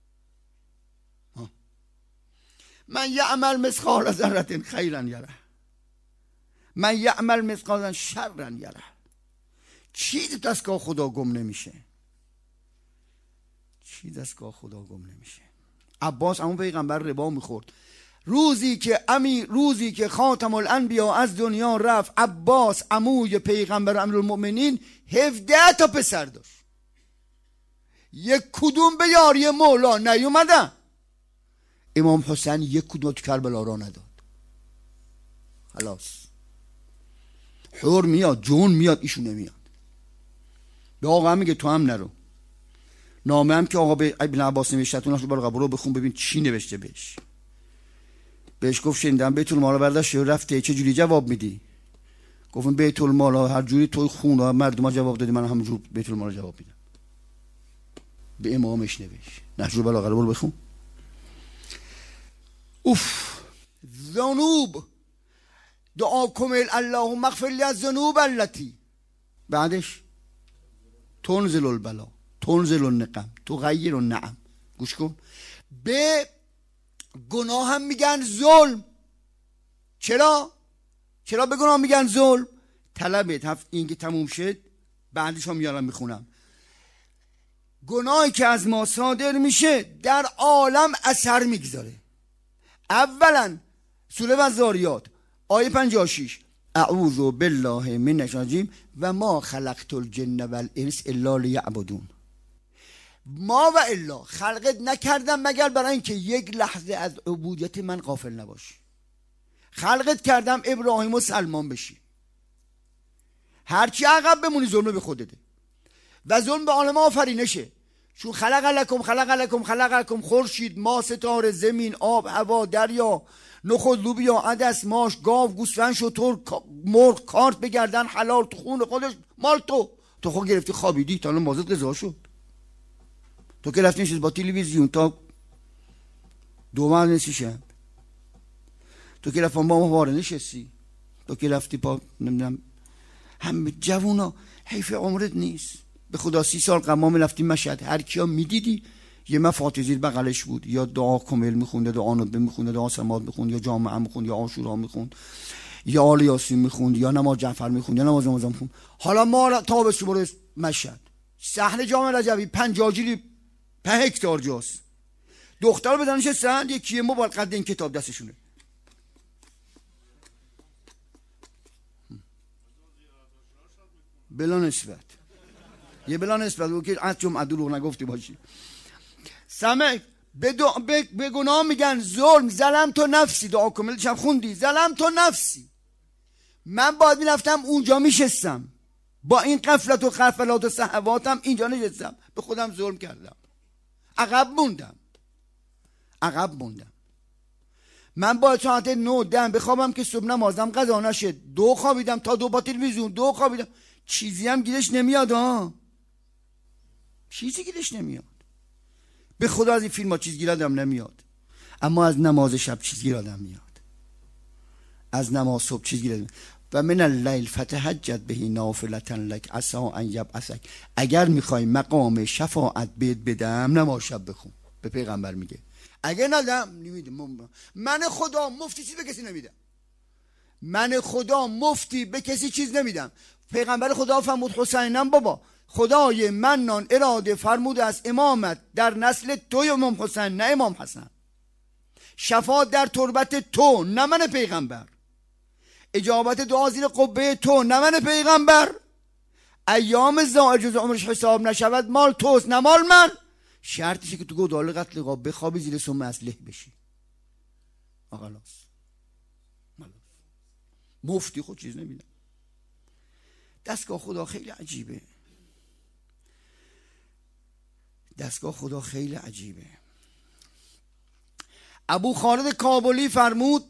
من یعمل مثقال ذره خیرا یره، من یعمل مثقال شرا یره. چیز دستگاه خدا گم نمیشه، چیز دستگاه خدا گم نمیشه. عباس همون پیغمبر ربا میخورد. روزی که خاتم الانبیا از دنیا رفت، عباس عموی پیغمبر امیرالمؤمنین 17 تا پسر داشت، یک کدوم به یاری مولا نیومدن. امام حسین یک کدوم تو کربلا را نداد. خلاص حور میاد، جون میاد، ایشون نمیاد. به آقا میگه تو هم نرو. نامه هم که آقا به ابن عباس نوشتتون رو برو بخون ببین چی نوشته بهش. بهش گفت شنیدم بیت المال برداشت رفته، چه جوری جواب میدی؟ گفتم بیت المال هر جوری توی خون ها مردم ها جواب دادی، من همونجور بیت المال جواب میدم. به امامش نوشت نهج البلاغه رو بخون. اوف ذنوب دعا کمل اللهم اغفر لی الذنوب التي، بعدش تنزل البلا تنزل النقم تغیر النعم. گوش کن، به گناه هم میگن ظلم. چرا به گناه میگن ظلم؟ طلبت این که تموم شد بعدش هم میارم میخونم. گناهی که از ما صادر میشه در عالم اثر میگذاره. اولا سوره الذاریات آیه 56 اعوذ بالله من الشیطان و ما خلقت الجن والانس الا لیعبدون. ما و الا خلقت نکردم مگر برای اینکه یک لحظه از عبودیت من غافل نباشی. خلقت کردم ابراهیم و سلمان بشی، هرچی عقب بمونی ظلم به خودته و ظلم به عالم آفرینشه. چون خلق لکم خورشید، ماه، ستاره، زمین، آب، هوا، دریا، نخود، لوبیا، عدس، ماش، گاو، گوسفند، شتر، مرغ، کارت بگردن حلال تو خون خودش مال تو خود گرفتی خوابیدی تا الان بازت قضا شد. تو که رفتی نشید با تلویزیون تا 2 نصف شب. تو که رفت با ما واره نشستی، تو که رفتی با نمیدونم همه جوونا حیف عمرت نیست. به خدا 30 سال قمام رفتی مشهد، هر کیا میدیدی یه مفاتیح زیر بغلش بود، یا دعا کامل میخونده، دعا نطبه میخونده، دعا سماعت میخوند، یا جامعه میخوند، یا عاشورا میخوند، یا آل یاسین میخوند، یا نماز جعفر میخوند، یا نماز رمضان میخوند. حالا ما تابستون برو مشهد، صحن جامع رجبی 50 جیلی 5 هکتار جاست، دختر بزن نشستن، یکی موبایل قد این کتاب دستشونه. بلا نسبت یه بلا نسبت بود که از جمعه دروغ نگفتی باشی. سمع به گناه میگن ظلم، ظلم تو نفسی، دعا کامل شب خوندی، ظلم تو نفسی. من باید میرفتم اونجا میشستم، با این قفلت و غفلات و سهواتم اینجا نشستم، به خودم ظلم کردم، عقب موندم. من باید ساعت 9 10 بخوابم که صبح نمازم قضا نشه، 2 خوابیدم تا 2 با تلویزیون 2 خوابیدم، چیزی هم گیرش نمیاد ها، چیزی گیرش نمیاد. به خدا از این فیلم ها چیز گیرادم نمیاد، اما از نماز شب چیز گیرادم میاد، از نماز صبح چیز گیرادم. و من اللیل فتهجد به نافلة لک عسى ان یبعثک. اگر میخوای مقام شفاعت بهت بدم نماز شب بخون. به پیغمبر میگه اگر ندم نمیدم. من خدا مفتی چیز به کسی نمیدم، من خدا مفتی به کسی چیز نمیدم. پیغمبر خدا فرمود حسینم بابا خدای منان اراده فرموده از امامت در نسل تو امام حسین نه امام حسن، شفاعت در تربت تو نه من پیغمبر، اجابت دعا زیر قبه تو نه من پیغمبر، ایام زائر جز عمرش حساب نشود مال توست نه مال من. شرطشه که تو گودال قتل قاب بخوابی زیر سم اسلحه بشی. آقالاس مفتی خود چیز نمیدم. دستگاه خدا خیلی عجیبه، دستگاه خدا خیلی عجیبه. ابو خالد کابلی فرمود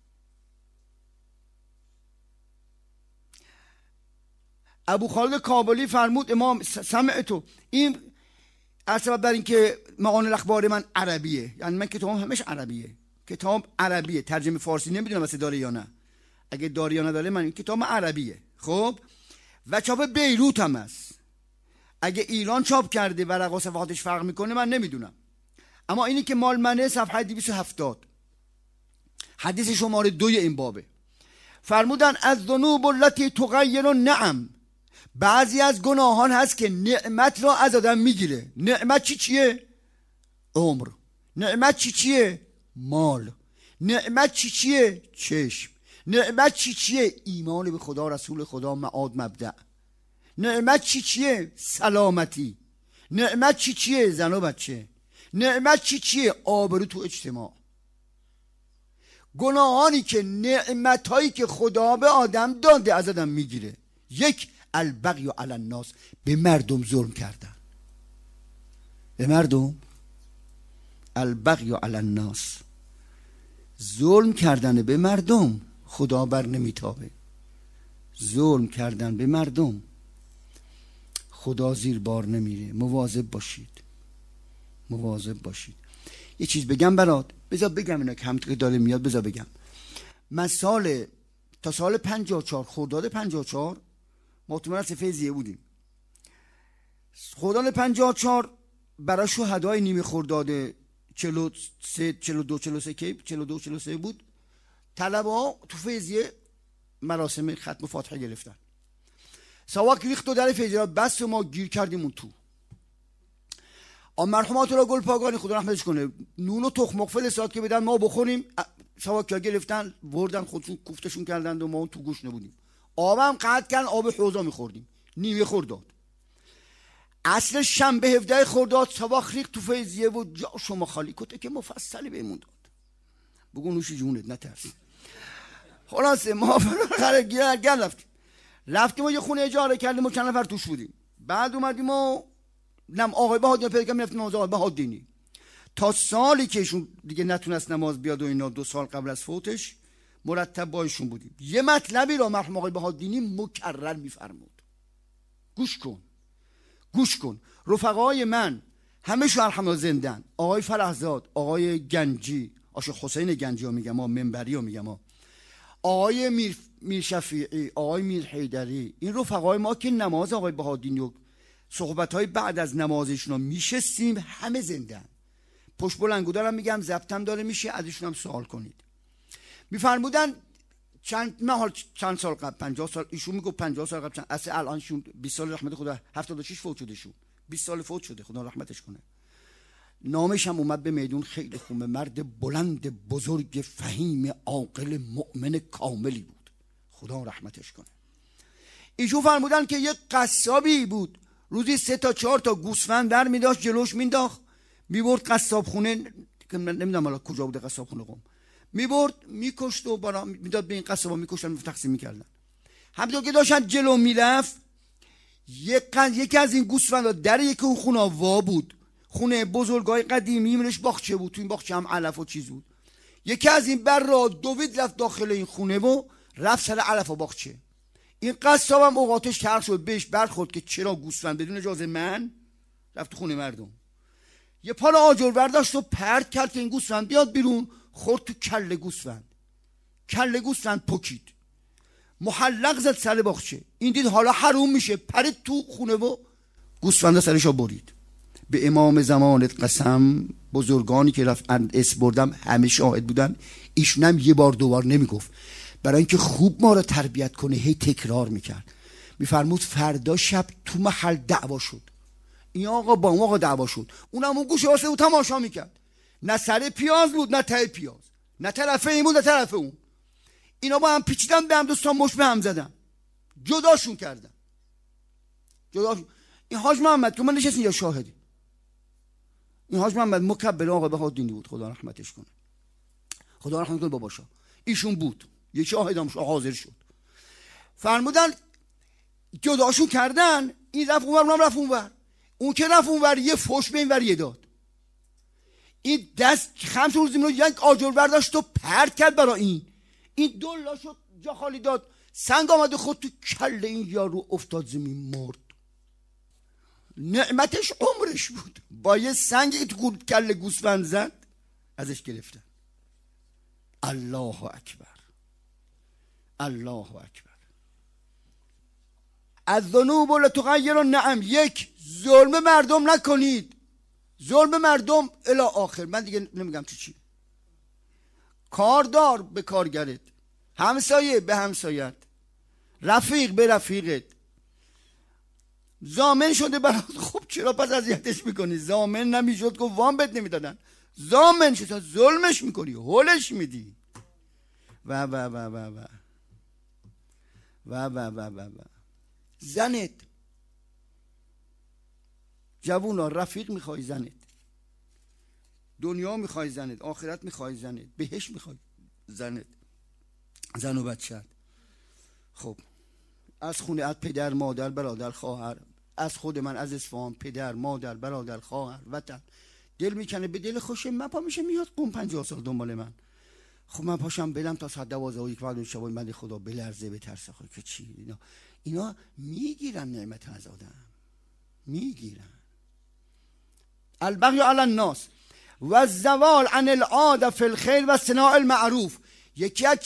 امام سمعتو، این اصلا بر این که معانی الاخبار من عربیه، یعنی من کتاب همش عربیه، کتاب عربیه، ترجمه فارسی نمیدونم مثلا داره یا نه، اگه داره یا نداره، من این کتاب عربیه. خب و چاپ بیروت هم هست، اگه ایران چاپ کرده ورقه و صفحاتش فرق میکنه من نمیدونم، اما اینی که مال منه صفحه 270 حدیث شماره 2 این بابه. فرمودن از ذنوب التي تغیر النعم، بعضی از گناهان هست که نعمت را از آدم میگیره. نعمت چیه؟ عمر. نعمت چیه؟ مال. نعمت چیه؟ چشم. نعمت چیه؟ ایمان به خدا، رسول خدا، معاد، مبدأ. نعمت چیه؟ سلامتی. نعمت چیه؟ زن و بچه. نعمت چیه؟ آبرو تو اجتماع. گناهانی که نعمتایی که خدا به آدم داده از آدم میگیره. یک، البغی علی الناس، به مردم ظلم کردن، به مردم. البغی علی الناس، ظلم کردن به مردم، خدا بر نمیتابه. ظلم کردن به مردم خدا زیر بار نمیره. مواظب باشید، مواظب باشید. یه چیز بگم برات، بذار بگم اینا که همونطور که داره میاد بذار بگم. من تا سال 54 خرداد 54 مطمئن فیضیه بودیم. خرداد 54 برای شهدای نیمه خرداد 42 بود، طلبه تو فیضیه مراسم ختم فاتحه گرفتن. سواک ریخت و در فیضیه را بس و ما گیر کردیم اون تو. مرحومات را گل پاگانی خدا رحمتش کنه نون و تخم مرغ فرستاد که بدن ما بخوریم. سواکیا گرفتن بردن خودشون کوفتشون کردن و ما اون تو گوش نبودیم. آبم قطع کردن، آب حوضا میخوردیم نیمه خرداد. عصر شنبه 17 خرداد سواک ریخت تو فیضیه و جا شما خالی کته که مفصلی بهمون داد. بگو نوش جونت نترس. خلاصه ما گرد رفتیم و یه خونه اجاره کردیم و چند نفر توش بودیم. بعد اومدیم و آقای بهادینی پیدا کردیم رفتیم نماز آقای بهادینی. تا سالی که ایشون دیگه نتونست نماز بیاد و اینا، 2 سال قبل از فوتش مرتب با ایشون بودیم. یه مطلبی را مرحوم آقای بهادینی مکرر میفرمود. گوش کن. رفقای من همه شو الحمدلله زندن. آقای فرحزاد، آقای گنجی، عاشق حسین گنجی ها میگم، منبری ها میگم، آقای میر شفیعی، آقای میر حیدری، این رفقای ما که نماز آقای بهادینی و صحبت‌های بعد از نمازشون رو میشستیم، همه زندن. پشت بلنگو دارم میگم، ضبطم داره میشه، ازشون هم سوال کنید. میفرمودن چند سال قبل، 50 سال، ایشون میگه 50 سال قبل، اصلا الانشون 20 سال رحمت خدا، 76 فوت شده شون، 20 سال فوت شده، خدا رحمتش کنه. نامش هم اومد به میدون، خیلی خوبه، مرد بلند بزرگ فهیم عاقل مؤمن کاملی بود، خدا رحمتش کنه. ایشون فرمودن که یک قصابی بود، روزی 3 تا 4 تا گوسفند در میداشت، جلوش مینداخت، میبرد قصاب خونه، که نمیدونم حالا کجا بوده قصاب خونه قم، میبرد میکشت و برا میداد به این قصابا، میکشتن تقسیم میکردن. همونطور که داشتن جلو میرفت، یکی از این گوسفندا در یک اون خونه وا بود، خونه بزرگای قدیمی منش باغچه بود، تو این باغچه هم علف و چیز بود. یکی از این بر را دوید رفت داخل این خونه و رفت سر علف و باغچه. این قصاب هم اوقاتش تر شد، بهش برخورد که چرا گوسفند بدون اجازه من رفت تو خونه مردم. یه پال آجر برداشت و پرت کرد که این گوسفند بیاد بیرون، خورد تو کله گوسفند پکید، محلق زد سر باغچه. این دید حالا حروم میشه، پرید تو خونه و گوسفنده سرشو برید. به امام زمانت قسم، بزرگانی که رفت اسم بردم همه شاهد بودن، ایشون هم یه بار 2 بار نمیگفت، برای اینکه خوب ما رو تربیت کنه هی تکرار میکرد. میفرمود فردا شب تو محل دعوا شد، این آقا با اون آقا دعوا شد، اونم اون گوشه واسه او تماشا میکرد، نه سر پیاز بود نه ته پیاز، نه طرف این بود نه طرف اون، اینا با هم پیچیدن، به هم دوستان مش به هم زدن، جداشون کردن. این حاج محمد که من نشستم یا شاهدی، این حاج محمد مکبر آقا بهادینی بود، خدا رحمتش کنه، خدا رحمت کنه باباشا، ایشون بود، یه شاهدم حاضر شد. فرمودن جداشون کردن، این رفت اونور، اونم رفت اونور، اون که رفت اونور یه فوش به این ور یه داد، این دست 5 روز اینو یک آجر برداشت و پرت کرد برای این دلا شد، جا خالی داد، سنگ آمد خود تو کله این یارو افتاد زمین مرد. نعمتش عمرش بود، با یه سنگی تو کله گوسفند زد ازش گرفتن. الله اکبر، الله اکبر. از ذنوب لتغیر النعم، یک ظلم مردم نکنید، ظلم مردم الی آخر، من دیگه نمیگم چی. کاردار به کارگرت، همسایه به همسایت، رفیق به رفیقت، ضامن شده برات، خب چرا پس اذیتش میکنی؟ ضامن نمیشد که وام بهت نمیدادن، ضامن شد ظلمش میکنی، هولش میدی و و و و و و و و و و زنت، جوونا رفیق میخوای زنت، دنیا میخوای زنت، آخرت میخوای زنت، بهش میخوای زنت، زن و بچت. خب از خونه، از پدر مادر برادر خواهر، از خود من از اصفهان، پدر مادر برادر خواهر وطن، دل میکنه به دل خوشه، من پا میشه میاد قوم 50 سال دنبال من، خب من پاشم برم تا ساعت 12 و 1 بعد شب من خدا بلرزه بترسه، خب که چی اینا میگیرن نعمت از آدم، میگیرن. البغی علی الناس و الزوال عن العاده فی الخیر و صناع المعروف. یکی از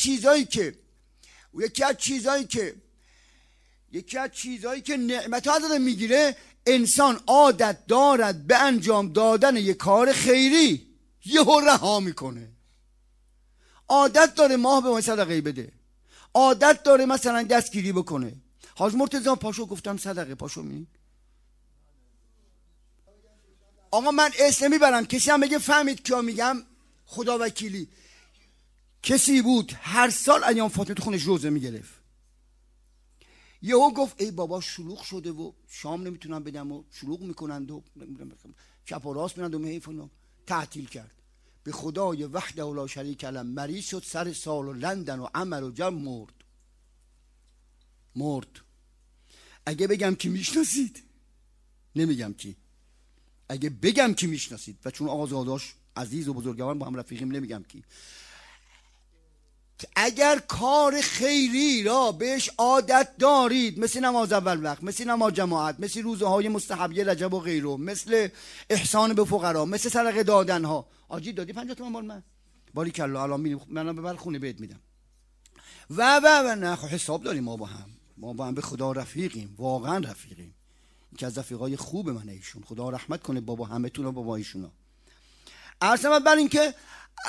چیزایی که نعمت از آدم میگیره، انسان عادت دارد به انجام دادن یک کار خیری، یهو رها میکنه. عادت داره ماه به ما صدقه بده، عادت داره مثلا دستگیری بکنه. حاج مرتضی پاشو گفتم صدقه، پاشو می آقا من اسم میبرم، کسی هم بگه فهمید کیا میگم، خدا وکیلی. کسی بود هر سال ایام فاطمه تو خونش روزه میگرفت، یهو گفت ای بابا شلوغ شده و شام نمیتونم بدم و شلوغ میکنند و چپ و راست میرند و میفونم، تعطیل کرد. به خدای وحده و لا شریک له مریض شد، سر سال و لندن و عمر و جمع مرد. اگه بگم که میشناسید، نمیگم کی، اگه بگم که میشناسید و چون آقازاداش عزیز و بزرگوار با هم رفیقیم نمیگم کی، اگر کار خیری را بهش عادت دارید، مثل نماز اول وقت، مثل نماز جماعت، مثل روزه های مستحبیه رجب و غیره، مثل احسان به فقرا، مثل صدقه دادن ها، آجی دادی 50 تومن مال من، باریکلا الان میریم منم ببر خونه بهت میدم و نه خب حساب داریم ما با هم به خدا رفیقیم، واقعا رفیقیم. یکی از رفیقای خوب من ایشون، خدا رحمت کنه بابا همتون و بابا ایشونا. عرضم بر این که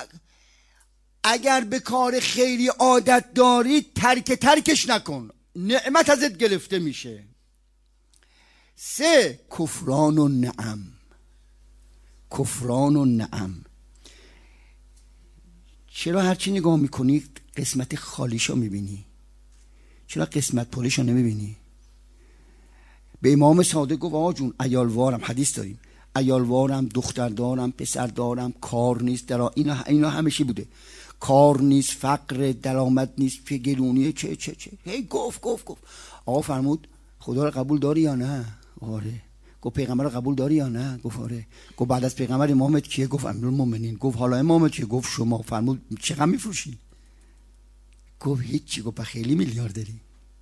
اگر به کار خیری عادت داری ترکش نکن، نعمت ازت گرفته میشه. 3 کفران و نعم. چرا هرچی نگاه میکنی قسمت خالیشو میبینی؟ چرا قسمت پرشو نمیبینی؟ به امام صادق گفت آقا جون عیالوارم، حدیث داریم، عیالوارم، دختر دارم، پسر دارم، کار نیست، اینا همیشه بوده، کار نیست، فقر، درآمد نیست، گرونیه، چه هی گفت آقا فرمود خدا رو قبول داری یا نه؟ آره. گفت پیغمبر رو قبول داری یا نه؟ گفت آره. گفت بعد از پیغمبر امامت کیه؟ گفت امیرالمومنین. گفت حالا امامت کیه؟ گفت شما. فرمود چقدر میفروشی؟ گفت هیچی. گفت خیلی میلیاردری.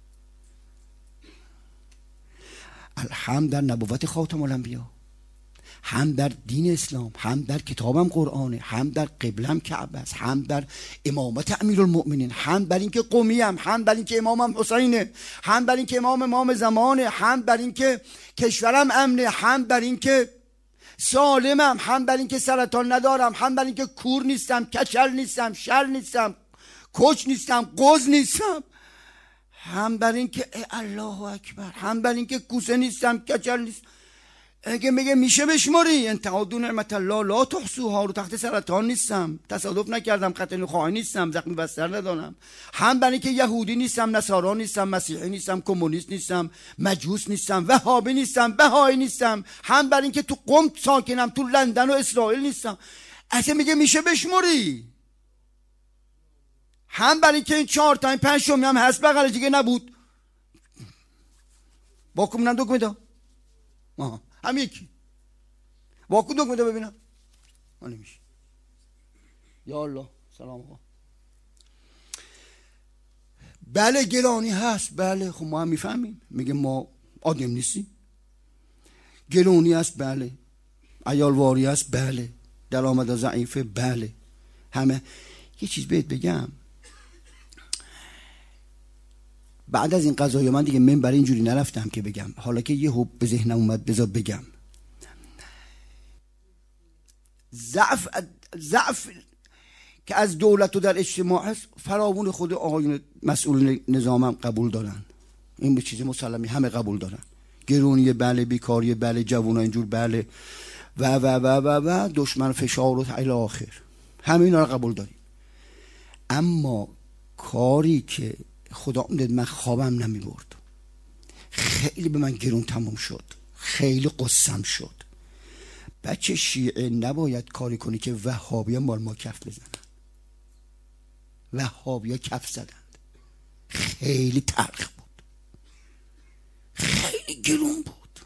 هم در نبوت خاتم الانبیا، هم در دین اسلام، هم در کتابم قرآنه، هم در قبلم کعبه است، هم در امامت امیرالمؤمنین، هم بر این که قومیم، هم بر این که امامم حسینه، هم بر این که امام زمانه، هم بر این که کشورم امنه، هم بر این که سالمم، هم بر این که سرطان ندارم، هم بر این که کور نیستم، کچل نیستم، شل نیستم، کچ نیستم، قز نیستم، هم بر این که الله اکبر، هم بر این که کوسه نیستم، کچل نیستم. اگه میگه میشه بشماری، انتقادون نعمت الله لا تحصوها، رو تخت سرطان نیستم، تصادف نکردم، خطر خواهی نیستم، زخمی بستر ندارم. هم برای که یهودی نیستم، نصارا نیستم، مسیحی نیستم، کمونیست نیستم، مجوس نیستم، وهابی نیستم، بهایی نیستم. هم برای که تو قم ساکنم، تو لندن و اسرائیل نیستم. اگه میگه میشه بشماری. هم برای که این 4 تا 5 شمی هم هست بغل دیگه نبود. با کمونم دو کمیدا هم یکی واکو دو کمیده ببینم نمیشه. یا الله سلام آقا. بله گرانی هست، بله خب ما هم میفهمیم، میگه ما آدم نیستیم. گرانی هست، بله. عیالواری هست، بله. درآمد ضعیفه، بله. همه. یه چیز بهت بگم، بعد از این قضایا من دیگه من برای اینجوری نرفتم که بگم، حالا که یه حب به ذهنم اومد بذار بگم. ضعف که از دولت و در اجتماع هست فراوون خود آقایون مسئول نظامم قبول دارن. این به چیز مسلمی همه قبول دارن. گرونی بله، بیکاری بله، جوونا اینجور بله و دشمن فشار و الی آخر، همه اینا رو قبول داریم. اما کاری که خدا میدید من خوابم نمی برد، خیلی به من گرون تموم شد، خیلی قصم شد. بچه شیعه نباید کاری کنی که وهابیان مال ما کف بزنن. وهابیا کف زدند، خیلی تلخ بود، خیلی گرون بود.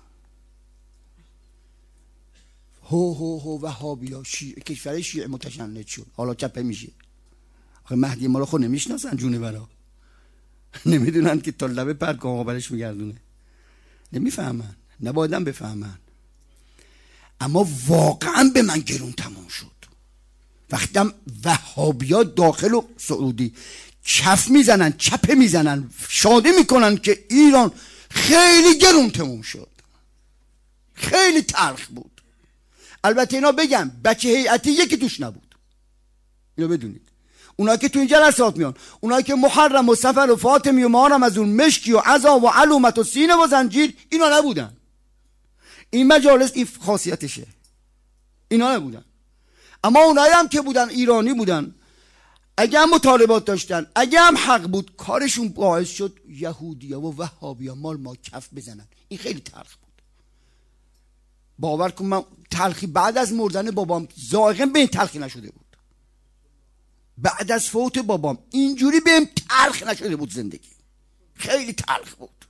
هو وهابیا شیعه، کشور شیعه متشنج شد، حالا چپه میشه. آخه مهدی ما رو خود نمیشناسن، جونه برا نمیدونن که تا لبه پرکام برش میگردونه، نمیفهمن، نبایدن بفهمن. اما واقعا به من گرون تمام شد وقتی وهابیا داخل و سعودی کف میزنن، چپه میزنن، شاده میکنن که ایران خیلی گرون تموم شد، خیلی تلخ بود. البته اینا بگم بچه هیئتی یکی توش نبود، اینو بدونید. اونایی که تو این جلسات میان، اونایی که محرم و سفر و فاطمی و مارم از اون مشکی و عزا و علومت و سینه و زنجیر، اینا نبودن. این مجالس این خاصیتشه، اینا نبودن. اما اونایی هم که بودن ایرانی بودن، اگه هم مطالبات داشتن، اگه هم حق بود، کارشون باعث شد یهودیا و وهابیا مال ما کف بزنن. این خیلی تلخ بود. باور کن من تلخی بعد از مردن بابام ذائقه به این تلخی نشده بود. بعد از فوت بابام اینجوری بهم تلخ نشده بود زندگی. خیلی تلخ بود،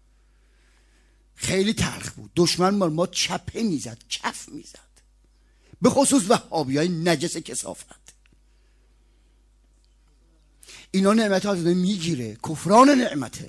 خیلی تلخ بود. دشمن ما چپه میزد، کف میزد، به خصوص وهابیای نجس کثافت. اینا نعمت ها داده میگیره، کفران نعمته.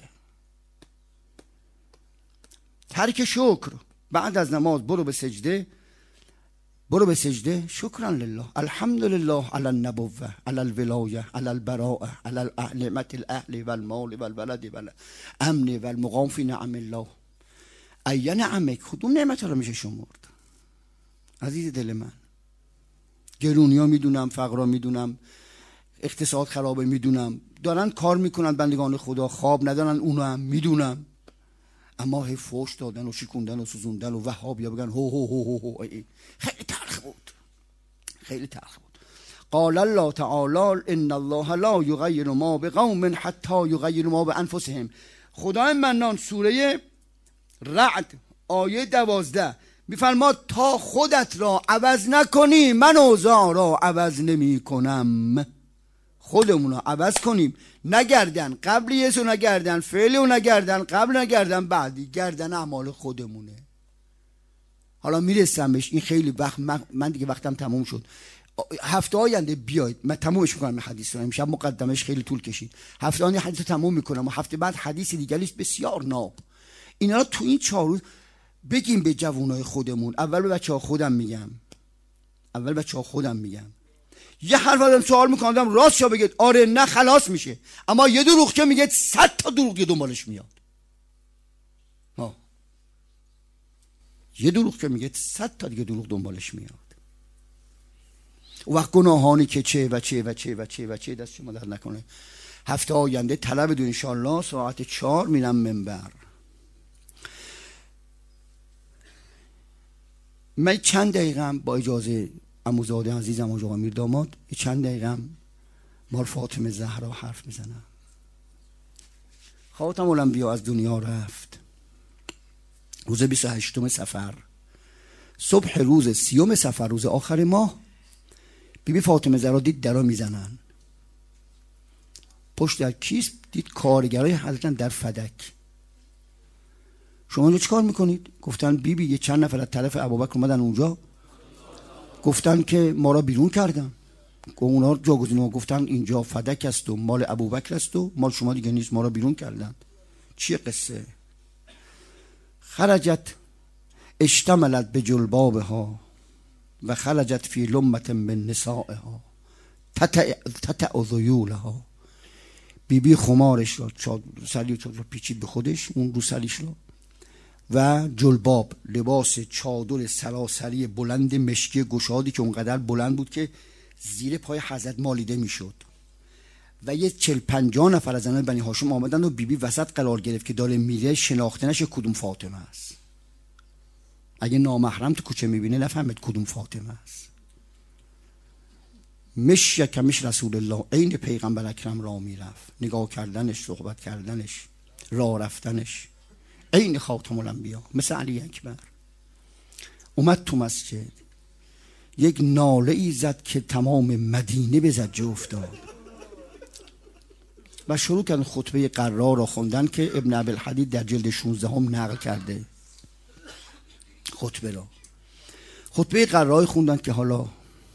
ترک شکر، بعد از نماز برو به سجده، برو به سجده، شکرا لله، الحمدلله علی النبوه علی الولایه علی البراءه علی نعمت الاهل والمال والولد والامن والمقام فی نعم الله. ای نعمک، کدوم نعمت رو میشه شمرد عزیز دل من؟ گرونیا میدونم، فقرا میدونم، اقتصاد خرابه میدونم، دارن کار میکنن بندگان خدا، خواب ندارن اونو هم میدونم، اما هی فوش دادن و شکوندن و سوزوندن و وهابیا بگن هو هو هو هو. خیلی تلخ بود، خیلی تلخ بود. قال الله تعالی ان الله لا یغیر ما بقوم حتی یغیروا ما بانفسهم. خدای منان سوره رعد آیه 12 میفرماد تا خودت را عوض نکنی من اوضاع را عوض نمی کنم. خودمون رو عوض کنیم، نگردن قبل یسو، نگردن فعل و نگردن قبل، نگردن بعدی، گردن اعمال خودمونه. حالا میرسم بهش، این خیلی وقت من دیگه وقتم تموم شد. هفته آینده بیاید من تمومش میکنم حدیث رو، امشب مقدمش خیلی طول کشید، هفته آینده حدیث رو تموم میکنم و هفته بعد حدیث دیگری بسیار ناب. اینا رو تو این 4 روز بگیم به جوانای خودمون. اول به بچه‌ها خودم میگم، یه حرف آدم سوال میکنم راست شو بگید آره نه خلاص میشه، اما یه دروغ که میگه 100 تا دروغ دنبالش میاد. یه دروغ که میگه 100 تا دیگه دروغ دنبالش میاد. وقت گناهانی که چه و چه و چه و چه و چه دست شما در نکنه. هفته آینده طلب دو انشالله ساعت 4 میرم منبر. من چند دقیقه با اجازه عموزاده عزیزم و آقا میر داماد چند دقیقه مال فاطمه زهرا حرف میزنم. خاتم الانبیا از دنیا رفت روز 28 صفر، صبح روز 30 صفر، روز آخر ماه. بیبی فاطمه زهرا دید درا میزنن، پشت در کیس دید کارگرای حضرتن در فدک. شما اینجا چیکار میکنید؟ گفتن بیبی یه چند نفر از طرف ابوبکر اومدن اونجا، گفتن که ما را بیرون کردن. اونا جاگزین گفتن اینجا فدک است و مال ابوبکر است و مال شما دیگه نیست، ما را بیرون کردن. چیه قصه؟ خرجت اشتملت به جلبابها و خرجت فی لمت من نسائها تتع ذیولها. بیبی خمارش را سلی را پیچید به خودش، اون رو سلیش را، و جلباب لباس چادر سراسری بلند مشکی گشادی که اونقدر بلند بود که زیر پای حضرت مالیده میشد، و یه 40-50 نفر از زنان بنی هاشم آمدن و بیبی وسط قرار گرفت که داره میره، شناخته نشه کدوم فاطمه است. اگه نامحرم تو کوچه میبینه نفهمید کدوم فاطمه است. مش یکمش رسول الله، عین پیغمبر اکرم را میرفت، نگاه کردنش، صحبت کردنش، راه رفتنش عین خاتم الانبیا، مثل علی اکبر. اومد تو مسجد، یک ناله ای زد که تمام مدینه به زجه افتاد و شروع کردن خطبه قرار را خوندن که ابن ابی‌الحدید در جلد 16 نقل کرده. خطبه قرار خوندن که حالا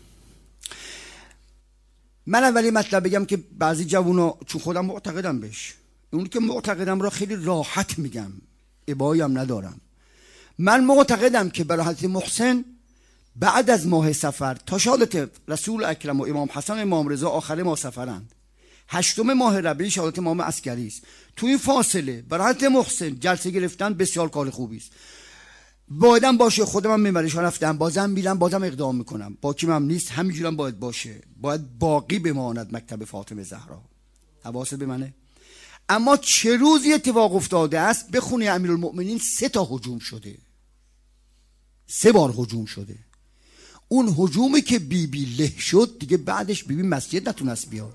من اولی مطلب بگم که بعضی جوونا چون خودم معتقدم بهش، اون که معتقدم را خیلی راحت میگم، ابایی هم ندارم. من معتقدم که برای حضرت محسن بعد از ماه صفر تا شهادت رسول اکرم و امام حسن و امام رضا آخر ماه صفرند، 8 ماه ربیع شهادت امام عسکری است. تو این فاصله برای حضرت محسن جلسه گرفتن بسیار کار خوبی است. بایدم باشه، خودم هم میبرش رفتم، بازم میرم، بازم اقدام میکنم، باکیم هم نیست، همینجورم باید باشه، باید باقی بماند مکتب فاطمه زهرا. حواست به منه. اما چه روزی اتفاق افتاده است؟ بخونی امیرالمؤمنین 3 تا هجوم شده، 3 بار هجوم شده. اون هجومی که بیبی له شد دیگه بعدش بیبی مسجد نتونست بیاد.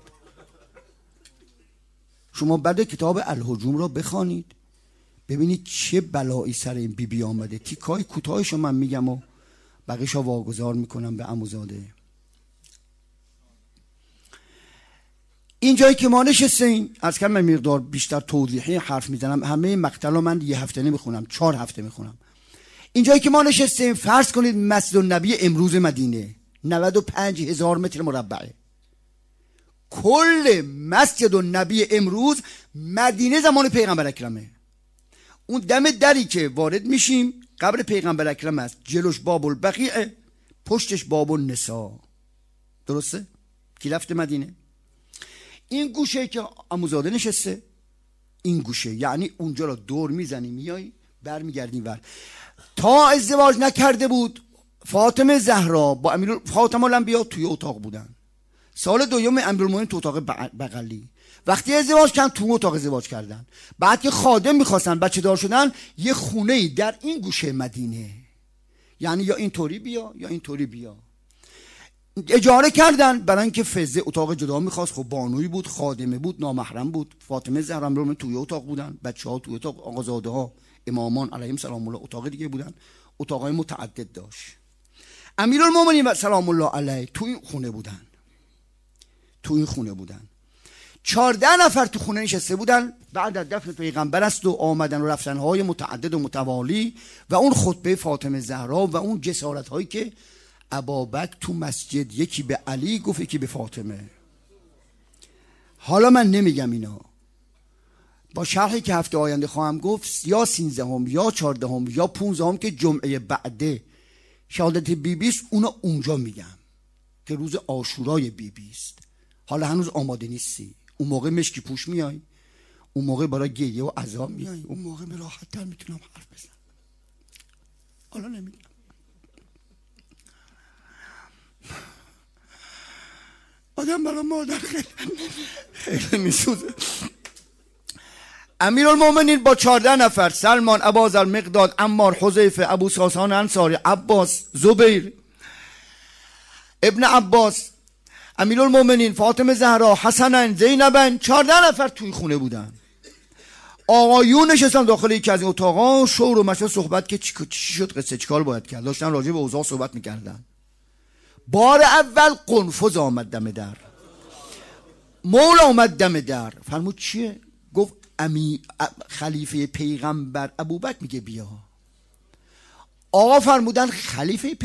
شما بعد کتاب الهجوم را بخوانید ببینید چه بلایی سر این بیبی آمده. تیکای کوتاهشو من میگم و بقیشو واگذار میکنم به عموزاده. این جایی که ما نشستیم، از کم مقدار بیشتر توضیحی حرف میزنم، همه مقتلا من 1 هفته نمیخونم، 4 هفته میخونم. این جایی که ما نشستیم فرض کنید مسجد النبی امروز مدینه 95,000 متر مربعه. کل مسجد النبی امروز مدینه زمان پیغمبر اکرمه. اون دم دری که وارد میشیم قبر پیغمبر اکرم است، جلوش باب البقیع، پشتش باب النساء. درسته؟ کی رفته مدینه؟ این گوشه که عموزاده نشسته، این گوشه، یعنی اونجا رو دور میزنی میای برمیگردی ور. تا ازدواج نکرده بود فاطمه زهرا با فاطمه الانبیا توی اتاق بودن. سال دوم امیرالمومنین تو اتاق بغلی. وقتی ازدواج کردن تو اتاق ازدواج کردن. بعد که خادم میخواستن بچه دار شدن یه خونه‌ای در این گوشه مدینه، یعنی یا اینطوری بیا یا اینطوری بیا، اجاره کردن برای اینکه فزه اتاق جدا میخواست. خب بانوی بود، خادمه بود، نامحرم بود. فاطمه زهرا امیرالمومنین توی اتاق بودن، بچه‌ها توی اتاق، آقازاده ها امامان علیهم سلام الله اتاق دیگه بودن. اتاقای متعدد داشت. امیرالمومنین سلام الله علیه تو این خونه بودن. 14 نفر تو خونه نشسته بودن. بعد از دفن پیغمبر است و آمدن و رفتن های متعدد و متوالی و اون خطبه فاطمه زهرا و اون جسارت هایی که ابابکر تو مسجد یکی به علی گفت یکی به فاطمه. حالا من نمیگم اینا، با شرحی که هفته آینده خواهم گفت، یا 13 یا 14 یا 15 که جمعه بعده شهادت بیبی است، اونا اونجا میگم که روز عاشورای بیبی است. حالا هنوز آماده نیستی، اون موقع مشکی پوش میای، اون موقع برای گریه و عذاب میای، اون موقع به راحت تر میتونم حرف بزنم. حالا نمیگم. آدم برای مادر خیلی میسوزه. امیرالمومنین با 14 نفر، سلمان، ابوذر، مقداد، عمار، حذیفه، ابو ساسان انصاری، عباس، زبیر ابن عباس، امیرالمومنین، فاطمه زهرا، حسنین، زینبن، 14 نفر توی خونه بودن. آقایون نشستن داخل یکی از این اتاقا، شور و مشورت صحبت که چی شد، قصه چیکار باید کرد. داشتن راجع به اوضاع صحبت میکردن. بار اول قنفذ آمد دم در. مولا اومد دم در، فرمود چیه؟ گفت خلیفه پیغمبر ابوبکر میگه بیا. آقا فرمودن خلیفه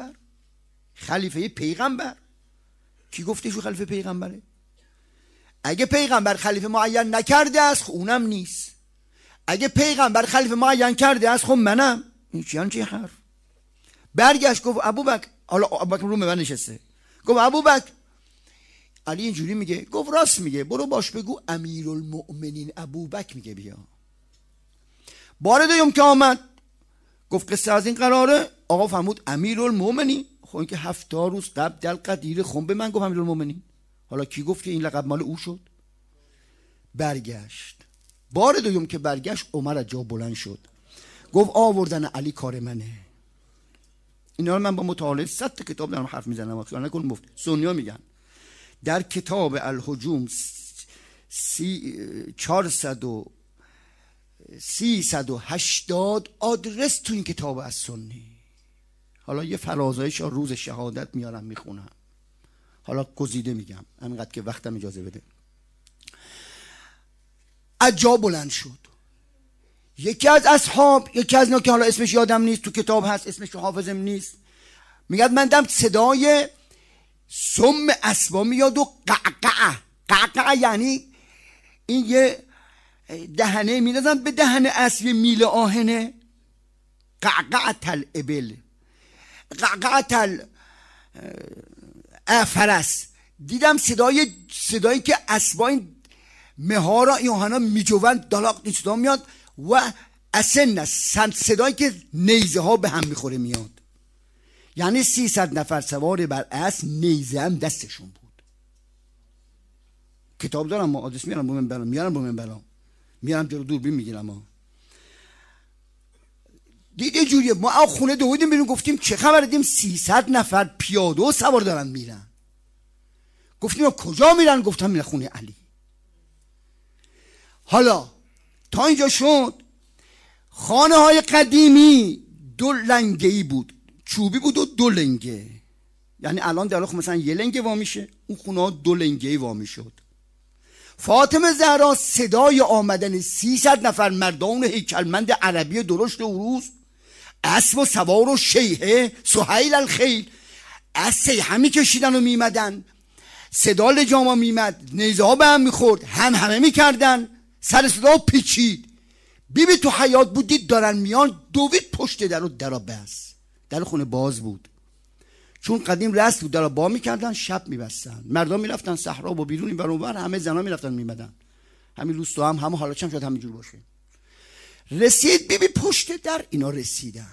پیغمبر کی گفته شو خلیفه پیغمبره؟ اگه پیغمبر خلیفه معین نکرده است خب اونم نیست. اگه پیغمبر خلیفه معین کرده است خب منم. این چی حرف؟ برگشت گفت ابوبکر، حالا ابوبکر رو من نشسته، گفت ابوبکر، علی اینجوری میگه. گفت راست میگه، برو باش بگو امیرالمؤمنین ابوبکر میگه بیا. بار دوم که آمد گفت قصه از این قراره. آقا فرمود امیرالمؤمنین. خب این که 70 روز قبل دل قدیر خون به من گفت امیرالمؤمنین. حالا کی گفت که این لقب مال او شد؟ برگشت. بار دوم که برگشت عمر از جا بلند شد گفت آوردن علی کار منه. اینا رو من با مطالعه 100 کتاب دارم حرف میزنم، خیال نکن مفت. سنیا میگن در کتاب الهجوم 380 آدرس تو این کتاب از سنی. حالا یه فرازایش روز شهادت میارم میخونم، حالا گزیده میگم انقدر که وقتم اجازه بده. از جا بلند شد. یکی از اصحاب، یکی از اینا که حالا اسمش یادم نیست، تو کتاب هست اسمش حافظم نیست، میگه من دم صدای سم اسبا میاد و قعقع یعنی این یه دهنه میندازن به دهن اسب، میله آهنه. قعقعت الابل، قعقعت الفرس. دیدم صدایی که اسبا این مهارا این آهنا میجوند دلاق این صدا میاد و اسن صدایی که نیزه ها به هم میخوره میاد. یعنی 300 نفر سوار بر اسب، نیزه هم دستشون بود. کتاب دارم، ما آدرس میارم میارم جلو دوربین میگیرم. دیگه جوریه. ما خونه دویدیم بیرون، گفتیم چه خبر؟ دیدیم 300 نفر پیاده و سوار دارن میرن. گفتیم کجا میرن؟ گفتم میرن خونه علی. حالا تا اینجا شد. خانه های قدیمی 2 لنگه‌ای بود، چوبی بود و 2 لنگه. یعنی الان در واقع مثلا 1 لنگه وا میشه، اون خونه ها 2 لنگه‌ای وا میشد. فاطمه زهرا صدای آمدن 300 نفر مردان هیکلمند عربی درشت و عروس، اسب و سوار و شیهه سهیل الخیل، از سیحه میکشیدن و میمدن، صدا لجاما میمد، نیزه ها به هم میخورد، همه میکردن، سر صدا پیچید. بیبی تو حیات بودید دارن میان، دوید پشت در و درا بس. در خونه باز بود. چون قدیم رسم بود در با میکردن، شب میبستن، مردم میرفتن صحرا و بیرون این برون، همه زنا میرفتن میمدن. همین روستا هم حالا چم شاید همینجور باشه. رسید بیبی پشت در، اینا رسیدن.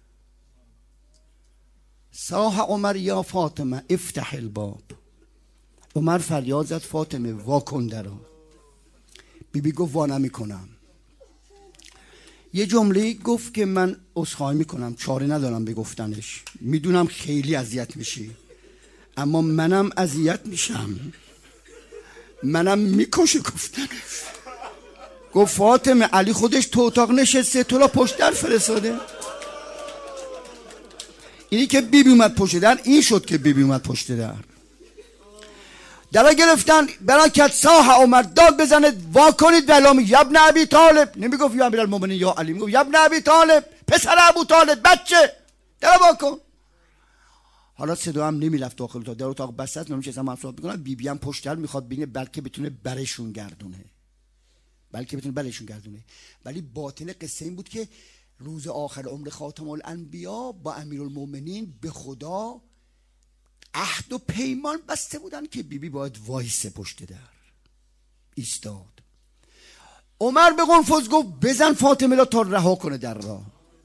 صاح عمر یا فاطمه افتح الباب. عمر فریاد زد فاطمه واکن درو. بیبی گفت وا نمیکنم. یه جمله گفت که من عذرخواهی میکنم، چاره ندارم به گفتنش، میدونم خیلی اذیت میشی، اما منم اذیت میشم، منم میکشه گفتنش. گفت فاطمه علی خودش تو اتاق نشسته، تو را پشت در فرستاده. اینی که بیبی اومد پشت در، این شد که بیبی اومد پشت در. درا گرفتن، برکت صاح عمر داد بزنه وا کنید ولامی یبن ابی طالب. نمیگفت یا امیرالمومنین یا علی، میگفت یبن ابی طالب، پسر ابو طالب، بچه درا وا کن. حالا صدا هم نمیرفت داخل اتاق، در اتاق بسته است، نمیشه هم صحبت میکنن. بیبی هم پشت در میخواد ببینه بلکه بتونه برشون گردونه، ولی باطن قصه این بود که روز آخر عمر خاتم الانبیا با امیرالمومنین به خدا عهد و پیمان بسته بودن که بیبی باید وایسه پشت در. ایستاد. عمر به قنفذ گفت بزن فاطمه را تا رها کنه در را.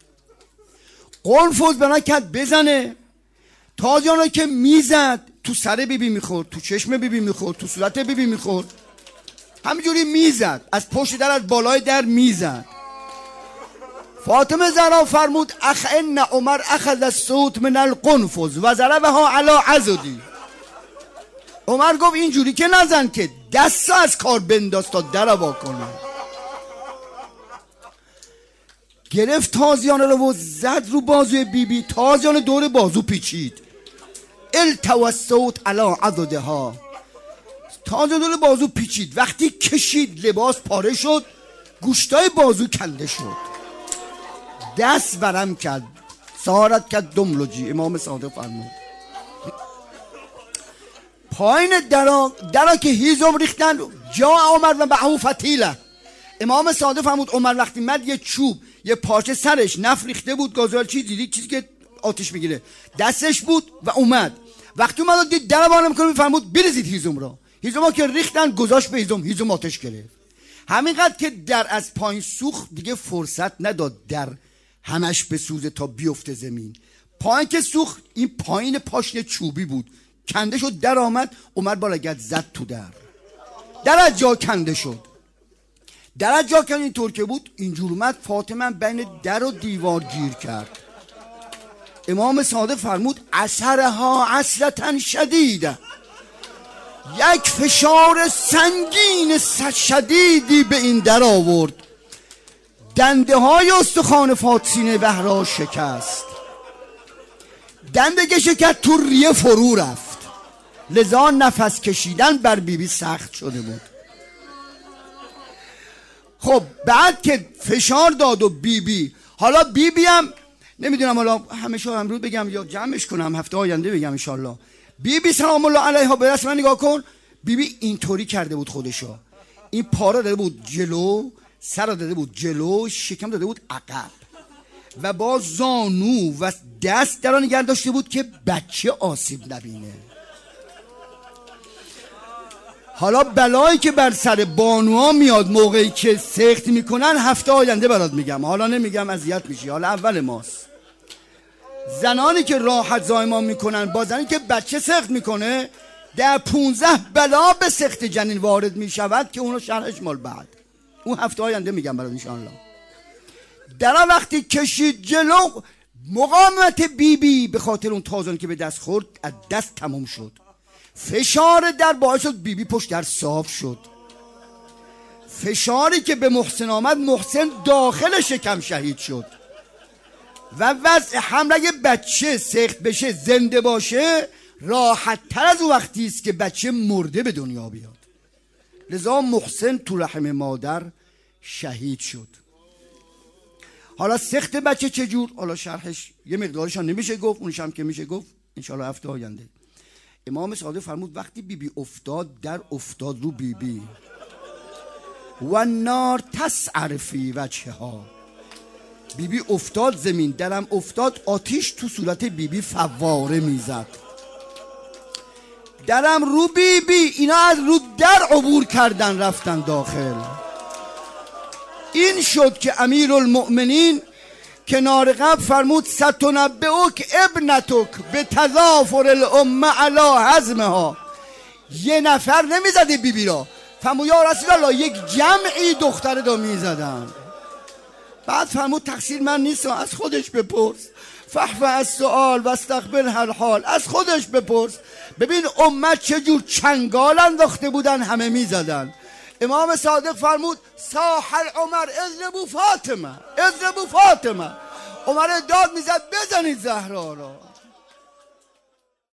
قنفذ بنا کرد بزنه. تازیانا که میزد تو سر بیبی میخورد، تو چشم بیبی میخورد، تو صورت بیبی میخورد، همینجوری میزد، از پشت در از بالای در میزد. فاطمه زهرا فرمود ان عمر اخذ الصوت من القنفذ و ضربها علی عضدی. عمر گفت اینجوری که نزن که، دست از کار بنداز تا در وا کنه. گرفت تازیانه رو و زد رو بازوی بیبی، تازیانه دور بازو پیچید. التوى الصوت علی عضدها، تازیانه دور بازو پیچید. وقتی کشید لباس پاره شد، گوشتای بازو کنده شد. دست برم کرد، سارت کرد دملجی. امام صادق فرمود پایین درا که هیزم ریختن، جا عمر و معه فتیله. امام صادق فرمود عمر وقتی مد یه چوب، یه پارچه سرش نفت ریخته بود، گازوئیل چیزی که آتش میگیره دستش بود و اومد. وقتی اومد دید در بالا میکنه، فرمود بریزید هیزم را. هیزم که ریختن گذاشت به هیزم آتش گرفت. همینقدر که در از پایین سوخت، دیگه فرصت نداد در همش بسوزه تا بیفته زمین. پایین که سوخت، این پایین پاشنه چوبی بود، کنده شد. در آمد، عمر با لگد زد تو در از جا کنده شد. در از جا کنده اینطور که بود اینجور اومد. فاطمه بین در و دیوار گیر کرد. امام صادق فرمود اثرها عسرة شدیده، یک فشار سنگین شدیدی به این در آورد. دنده های استخوان فاطسینه بهرا شکست. دنده که شکست تو ریه فرو رفت، لذا نفس کشیدن بر بیبی سخت شده بود. خب بعد که فشار داد و بیبی، حالا بیبی هم نمیدونم، حالا همیشه امروز بگم یا جمعش کنم هفته آینده بگم انشالله. بیبی سلام الله علیها به رسم نگاه کن. بیبی اینطوری کرده بود خودشو، این پاره داده بود جلو، سر داده بود جلو، شکم داده بود عقب و با زانو و دست درا نگه داشته بود که بچه آسیب نبینه. حالا بلایی که بر سر بانوها میاد موقعی که سخت میکنن هفته آینده برات میگم، حالا نمیگم اذیت میشی، حالا اول ماست. زنانی که راحت زایمان میکنن با زنی که بچه سخت میکنه، در 15 بلا به سخت جنین وارد میشود که اونو شرحش مال بعد، اون هفته آینده میگم برات انشاءالله. در وقتی کشید جلو، مقاومت بیبی به خاطر اون تازانی که به دست خورد از دست تموم شد. فشار در باعث شد بیبی پشت در صاف شد. فشاری که به محسن آمد، محسن داخل شکم شهید شد و وضع حمل اگه بچه سخت بشه زنده باشه راحت تر از اون وقتی است که بچه مرده به دنیا بیاد. لذا محسن تو رحم مادر شهید شد. حالا سخت بچه چجور؟ حالا شرحش یه مقدارش هم نمیشه گفت، اونش هم که میشه گفت انشالله هفته آینده. امام صادق فرمود وقتی بیبی افتاد، در افتاد رو بیبی و نار تسعر فی وجهها، بیبی افتاد زمین، درم افتاد آتیش تو صورت بیبی فواره میزد. درم رو بیبی، اینا از رو در عبور کردن رفتن داخل. این شد که امیرالمؤمنین کنار قبل فرمود ستنبئک ابنتک به تضافر الامه علی هضمها. یه نفر نمیزده بیبی را، فرمود یا رسول الله یک جمعی دختر را میزدن. بعد فرمود تقصیر من نیستم، از خودش بپرس. فحف از سؤال و استقبل هر حال، از خودش بپرس. ببین امت چجور چنگال انداخته بودن، همه میزدن. امام صادق فرمود ساحل عمر اضربوا فاطمه، اضربوا فاطمه. عمر داد میزد بزنید زهرا را.